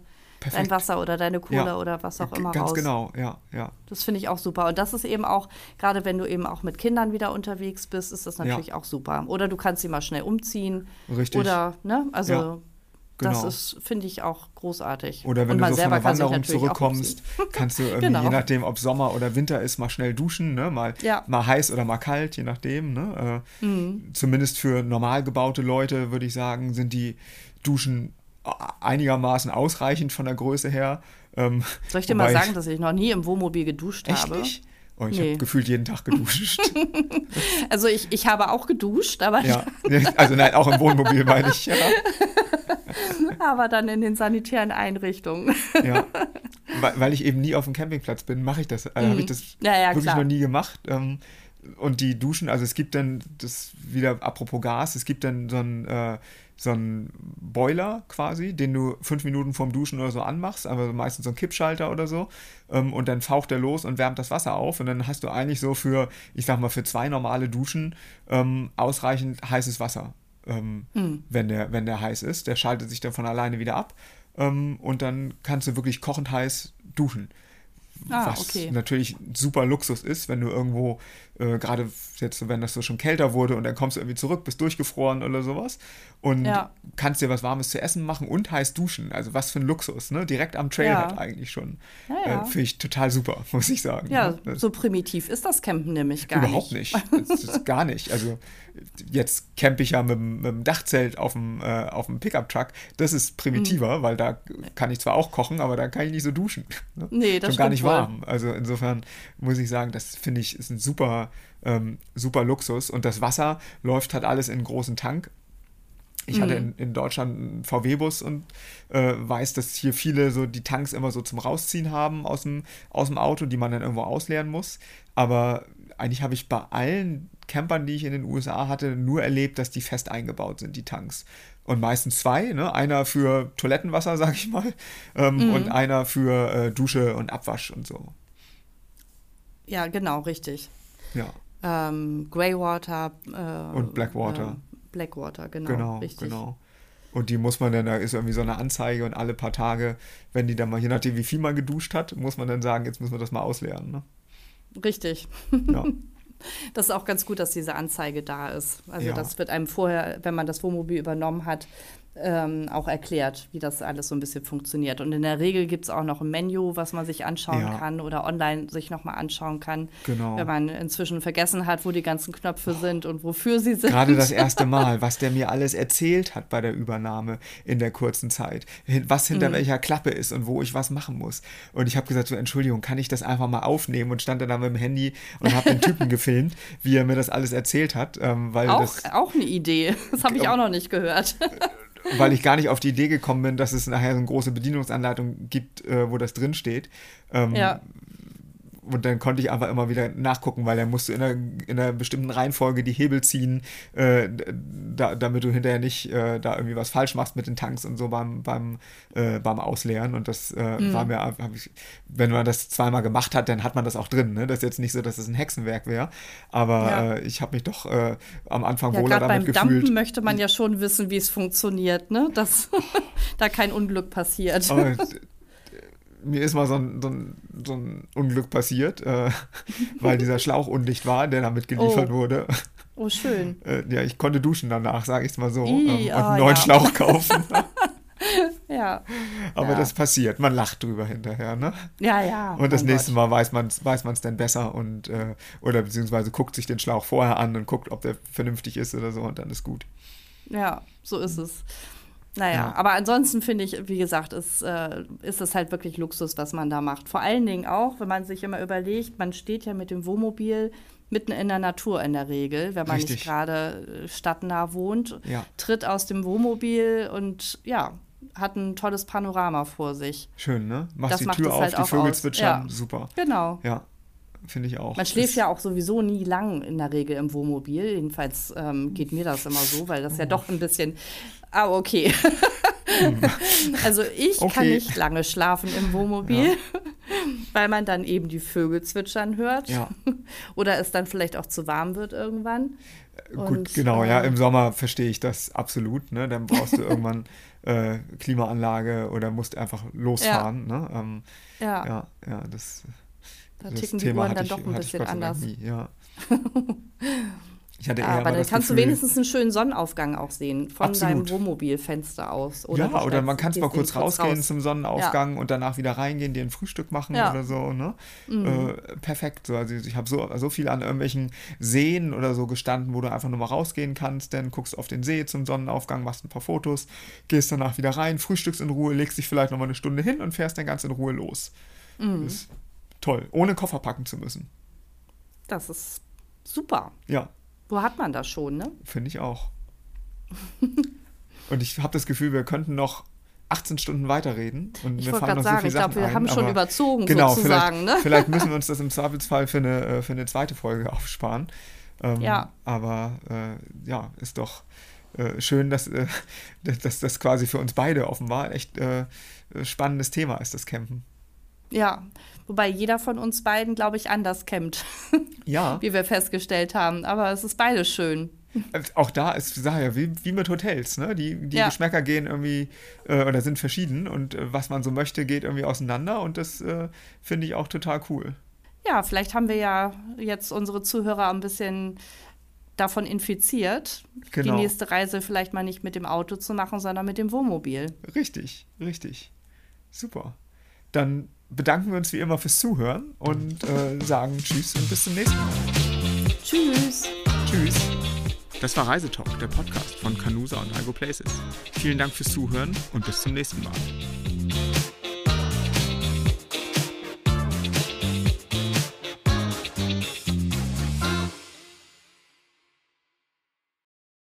Speaker 3: dein Wasser oder deine Cola ja. oder was auch immer
Speaker 2: Ganz
Speaker 3: raus.
Speaker 2: Ganz genau, ja, ja.
Speaker 3: Das finde ich auch super. Und das ist eben auch, gerade wenn du eben auch mit Kindern wieder unterwegs bist, ist das natürlich ja. auch super. Oder du kannst sie mal schnell umziehen.
Speaker 2: Richtig.
Speaker 3: Oder, ne, also ja,
Speaker 2: genau.
Speaker 3: das ist, finde ich, auch großartig.
Speaker 2: Oder wenn du so von der Wanderung zurückkommst, kannst du irgendwie, genau. je nachdem, ob Sommer oder Winter ist, mal schnell duschen, ne? mal, ja. mal heiß oder mal kalt, je nachdem. Ne? Äh, mhm. Zumindest für normal gebaute Leute, würde ich sagen, sind die Duschen einigermaßen ausreichend von der Größe her. Ähm,
Speaker 3: Soll ich dir mal sagen, dass ich noch nie im Wohnmobil geduscht
Speaker 2: echt
Speaker 3: habe?
Speaker 2: Nicht? Oh, ich nee. habe gefühlt jeden Tag geduscht.
Speaker 3: Also ich, ich habe auch geduscht, aber...
Speaker 2: Ja, also nein, auch im Wohnmobil meine ich, ja.
Speaker 3: Aber dann in den sanitären Einrichtungen.
Speaker 2: Ja, weil, weil ich eben nie auf dem Campingplatz bin, mache ich das. Also mhm. habe ich das
Speaker 3: ja, ja,
Speaker 2: wirklich
Speaker 3: klar.
Speaker 2: noch nie gemacht. Ähm, und die Duschen, also es gibt dann, das wieder apropos Gas, es gibt dann so ein... Äh, so ein Boiler quasi, den du fünf Minuten vorm Duschen oder so anmachst, aber meistens so ein Kippschalter oder so, ähm, und dann faucht der los und wärmt das Wasser auf und dann hast du eigentlich so für, ich sag mal, für zwei normale Duschen ähm, ausreichend heißes Wasser, ähm, hm. wenn der, wenn der heiß ist. Der schaltet sich dann von alleine wieder ab ähm, und dann kannst du wirklich kochend heiß duschen.
Speaker 3: Ah,
Speaker 2: was
Speaker 3: okay.
Speaker 2: natürlich super Luxus ist, wenn du irgendwo, äh, gerade jetzt, wenn das so schon kälter wurde und dann kommst du irgendwie zurück, bist durchgefroren oder sowas und ja. kannst dir was Warmes zu essen machen und heiß duschen. Also was für ein Luxus, ne? Direkt am Trailhead ja. eigentlich schon.
Speaker 3: Ja, ja.
Speaker 2: Äh, Finde ich total super, muss ich sagen.
Speaker 3: Ja,
Speaker 2: ne?
Speaker 3: so primitiv ist das Campen nämlich gar
Speaker 2: überhaupt
Speaker 3: nicht.
Speaker 2: Überhaupt nicht. Das ist gar nicht. Also jetzt campe ich ja mit, mit dem Dachzelt auf dem, äh, auf dem Pickup-Truck. Das ist primitiver, mhm. weil da kann ich zwar auch kochen, aber da kann ich nicht so duschen. Ne?
Speaker 3: Nee, das
Speaker 2: schon gar nicht
Speaker 3: wohl.
Speaker 2: warm. Also insofern muss ich sagen, das finde ich ist ein super, ähm, super Luxus. Und das Wasser läuft halt alles in einen großen Tank. Ich hatte in, in Deutschland einen V W-Bus und äh, weiß, dass hier viele so die Tanks immer so zum Rausziehen haben aus dem, aus dem Auto, die man dann irgendwo ausleeren muss. Aber eigentlich habe ich bei allen Campern, die ich in den U S A hatte, nur erlebt, dass die fest eingebaut sind, die Tanks. Und meistens zwei, ne? Einer für Toilettenwasser, sag ich mal, ähm, mhm. und einer für äh, Dusche und Abwasch und so.
Speaker 3: Ja, genau, richtig.
Speaker 2: Ja.
Speaker 3: Ähm, Greywater äh,
Speaker 2: und Blackwater.
Speaker 3: Äh, Blackwater, genau,
Speaker 2: genau,
Speaker 3: richtig.
Speaker 2: Genau. Und die muss man dann, da ist irgendwie so eine Anzeige und alle paar Tage, wenn die dann mal, je nachdem wie viel man geduscht hat, muss man dann sagen, jetzt müssen wir das mal ausleeren. Ne?
Speaker 3: Richtig.
Speaker 2: Ja.
Speaker 3: Das ist auch ganz gut, dass diese Anzeige da ist. Also
Speaker 2: ja.
Speaker 3: das wird einem vorher, wenn man das Wohnmobil übernommen hat, ähm, auch erklärt, wie das alles so ein bisschen funktioniert. Und in der Regel gibt es auch noch ein Menü, was man sich anschauen ja. kann oder online sich nochmal anschauen kann,
Speaker 2: genau.
Speaker 3: wenn man inzwischen vergessen hat, wo die ganzen Knöpfe oh. sind und wofür sie sind.
Speaker 2: Gerade das erste Mal, was der mir alles erzählt hat bei der Übernahme in der kurzen Zeit, was hinter mhm. welcher Klappe ist und wo ich was machen muss. Und ich habe gesagt, so Entschuldigung, kann ich das einfach mal aufnehmen und stand dann da mit dem Handy und habe den Typen gefilmt, wie er mir das alles erzählt hat. Ähm, weil
Speaker 3: auch,
Speaker 2: das,
Speaker 3: auch eine Idee, das habe ich auch noch nicht gehört.
Speaker 2: Weil ich gar nicht auf die Idee gekommen bin, dass es nachher so eine große Bedienungsanleitung gibt, äh, wo das drin steht. Ähm,
Speaker 3: ja.
Speaker 2: Und dann konnte ich einfach immer wieder nachgucken, weil dann musst du in einer, in einer bestimmten Reihenfolge die Hebel ziehen, äh, da, damit du hinterher nicht äh, da irgendwie was falsch machst mit den Tanks und so beim, beim, äh, beim Ausleeren. Und das äh, mhm. war mir, hab ich, wenn man das zweimal gemacht hat, dann hat man das auch drin. Ne? Das ist jetzt nicht so, dass es ein Hexenwerk wäre. Aber ja. äh, ich habe mich doch äh, am Anfang
Speaker 3: ja,
Speaker 2: wohler damit gefühlt.
Speaker 3: Beim Dumpen möchte man ja schon wissen, wie es funktioniert, ne? Dass da kein Unglück passiert.
Speaker 2: Aber, mir ist mal so ein, so ein, so ein Unglück passiert, äh, weil dieser Schlauch undicht war, der damit geliefert
Speaker 3: oh.
Speaker 2: wurde.
Speaker 3: Oh, schön.
Speaker 2: Äh, ja, ich konnte duschen danach, sage ich es mal so,
Speaker 3: I,
Speaker 2: ähm, und
Speaker 3: oh,
Speaker 2: einen neuen
Speaker 3: ja.
Speaker 2: Schlauch kaufen.
Speaker 3: ja.
Speaker 2: Aber
Speaker 3: ja.
Speaker 2: das passiert, man lacht drüber hinterher, ne?
Speaker 3: Ja, ja.
Speaker 2: Und das nächste
Speaker 3: Gott.
Speaker 2: Mal weiß man es weiß man's dann besser und äh, oder beziehungsweise guckt sich den Schlauch vorher an und guckt, ob der vernünftig ist oder so und dann ist gut.
Speaker 3: Ja, so ist es. Naja,
Speaker 2: Ja.
Speaker 3: aber ansonsten finde ich, wie gesagt, ist, äh, ist es halt wirklich Luxus, was man da macht. Vor allen Dingen auch, wenn man sich immer überlegt, man steht ja mit dem Wohnmobil mitten in der Natur in der Regel, wenn man
Speaker 2: Richtig.
Speaker 3: nicht gerade stadtnah wohnt,
Speaker 2: Ja.
Speaker 3: tritt aus dem Wohnmobil und ja, hat ein tolles Panorama vor sich.
Speaker 2: Schön, ne? Machst
Speaker 3: Das
Speaker 2: die
Speaker 3: macht
Speaker 2: Tür
Speaker 3: es
Speaker 2: auf,
Speaker 3: halt
Speaker 2: die
Speaker 3: auch
Speaker 2: Vögel
Speaker 3: aus.
Speaker 2: zwitschern,
Speaker 3: Ja.
Speaker 2: super.
Speaker 3: Genau.
Speaker 2: Ja, finde ich auch.
Speaker 3: Man schläft
Speaker 2: Ist-
Speaker 3: ja auch sowieso nie lang in der Regel im Wohnmobil. Jedenfalls ähm, geht mir das immer so, weil das ja doch ein bisschen. Ah, okay. Also ich
Speaker 2: Okay.
Speaker 3: kann nicht lange schlafen im Wohnmobil. weil man dann eben die Vögel zwitschern hört.
Speaker 2: Ja.
Speaker 3: Oder es dann vielleicht auch zu warm wird irgendwann.
Speaker 2: Gut,
Speaker 3: Und,
Speaker 2: genau,
Speaker 3: äh,
Speaker 2: ja, im Sommer verstehe ich das absolut, ne? Dann brauchst du irgendwann äh, Klimaanlage oder musst einfach losfahren, ja. Ne? Ähm,
Speaker 3: ja.
Speaker 2: ja, ja, das,
Speaker 3: da
Speaker 2: das
Speaker 3: ticken
Speaker 2: Thema
Speaker 3: die Uhren dann
Speaker 2: ich,
Speaker 3: doch ein bisschen anders.
Speaker 2: Nie, ja. Ich hatte
Speaker 3: Ja,
Speaker 2: eher
Speaker 3: aber dann
Speaker 2: das
Speaker 3: kannst
Speaker 2: Gefühl,
Speaker 3: du wenigstens einen schönen Sonnenaufgang auch sehen, von
Speaker 2: Absolut.
Speaker 3: deinem Wohnmobilfenster aus. Oder
Speaker 2: ja, oder man kann es mal
Speaker 3: gehst
Speaker 2: kurz
Speaker 3: eben
Speaker 2: rausgehen
Speaker 3: raus.
Speaker 2: zum Sonnenaufgang ja. und danach wieder reingehen, dir ein Frühstück machen
Speaker 3: Ja.
Speaker 2: oder so. Ne?
Speaker 3: Mhm.
Speaker 2: Äh, perfekt. So, also ich habe so, so viel an irgendwelchen Seen oder so gestanden, wo du einfach nur mal rausgehen kannst, dann guckst auf den See zum Sonnenaufgang, machst ein paar Fotos, gehst danach wieder rein, frühstückst in Ruhe, legst dich vielleicht nochmal eine Stunde hin und fährst dann ganz in Ruhe los.
Speaker 3: Mhm.
Speaker 2: Das ist toll, ohne Koffer packen zu müssen.
Speaker 3: Das ist super.
Speaker 2: Ja.
Speaker 3: Wo hat man das schon, ne?
Speaker 2: Finde ich auch. Und ich habe das Gefühl, wir könnten noch achtzehn Stunden weiterreden. Und
Speaker 3: Ich
Speaker 2: mir
Speaker 3: wollte
Speaker 2: fallen noch
Speaker 3: gerade
Speaker 2: so
Speaker 3: sagen,
Speaker 2: viele
Speaker 3: ich glaube, wir
Speaker 2: Sachen
Speaker 3: haben
Speaker 2: ein,
Speaker 3: schon
Speaker 2: aber
Speaker 3: überzogen
Speaker 2: genau,
Speaker 3: sozusagen,
Speaker 2: vielleicht,
Speaker 3: ne?
Speaker 2: vielleicht müssen wir uns das im Zweifelsfall für eine, für eine zweite Folge aufsparen. Ähm,
Speaker 3: Ja.
Speaker 2: Aber äh, ja, ist doch äh, schön, dass, äh, dass das quasi für uns beide offenbar echt äh, spannendes Thema ist, das Campen.
Speaker 3: Ja, wobei jeder von uns beiden, glaube ich, anders campt,
Speaker 2: Ja.
Speaker 3: wie wir festgestellt haben. Aber es ist beides schön.
Speaker 2: Auch da ist die Sache ja wie, wie mit Hotels, ne? Die, die
Speaker 3: Ja.
Speaker 2: Geschmäcker gehen irgendwie äh, oder sind verschieden und äh, was man so möchte, geht irgendwie auseinander und das äh, finde ich auch total cool.
Speaker 3: Ja, vielleicht haben wir ja jetzt unsere Zuhörer ein bisschen davon infiziert,
Speaker 2: Genau.
Speaker 3: die nächste Reise vielleicht mal nicht mit dem Auto zu machen, sondern mit dem Wohnmobil.
Speaker 2: Richtig, richtig. Super. Dann bedanken wir uns wie immer fürs Zuhören und äh, sagen Tschüss und bis zum nächsten Mal.
Speaker 3: Tschüss!
Speaker 2: Tschüss. Das war Reisetalk, der Podcast von Canusa und Igo Places. Vielen Dank fürs Zuhören und bis zum nächsten Mal.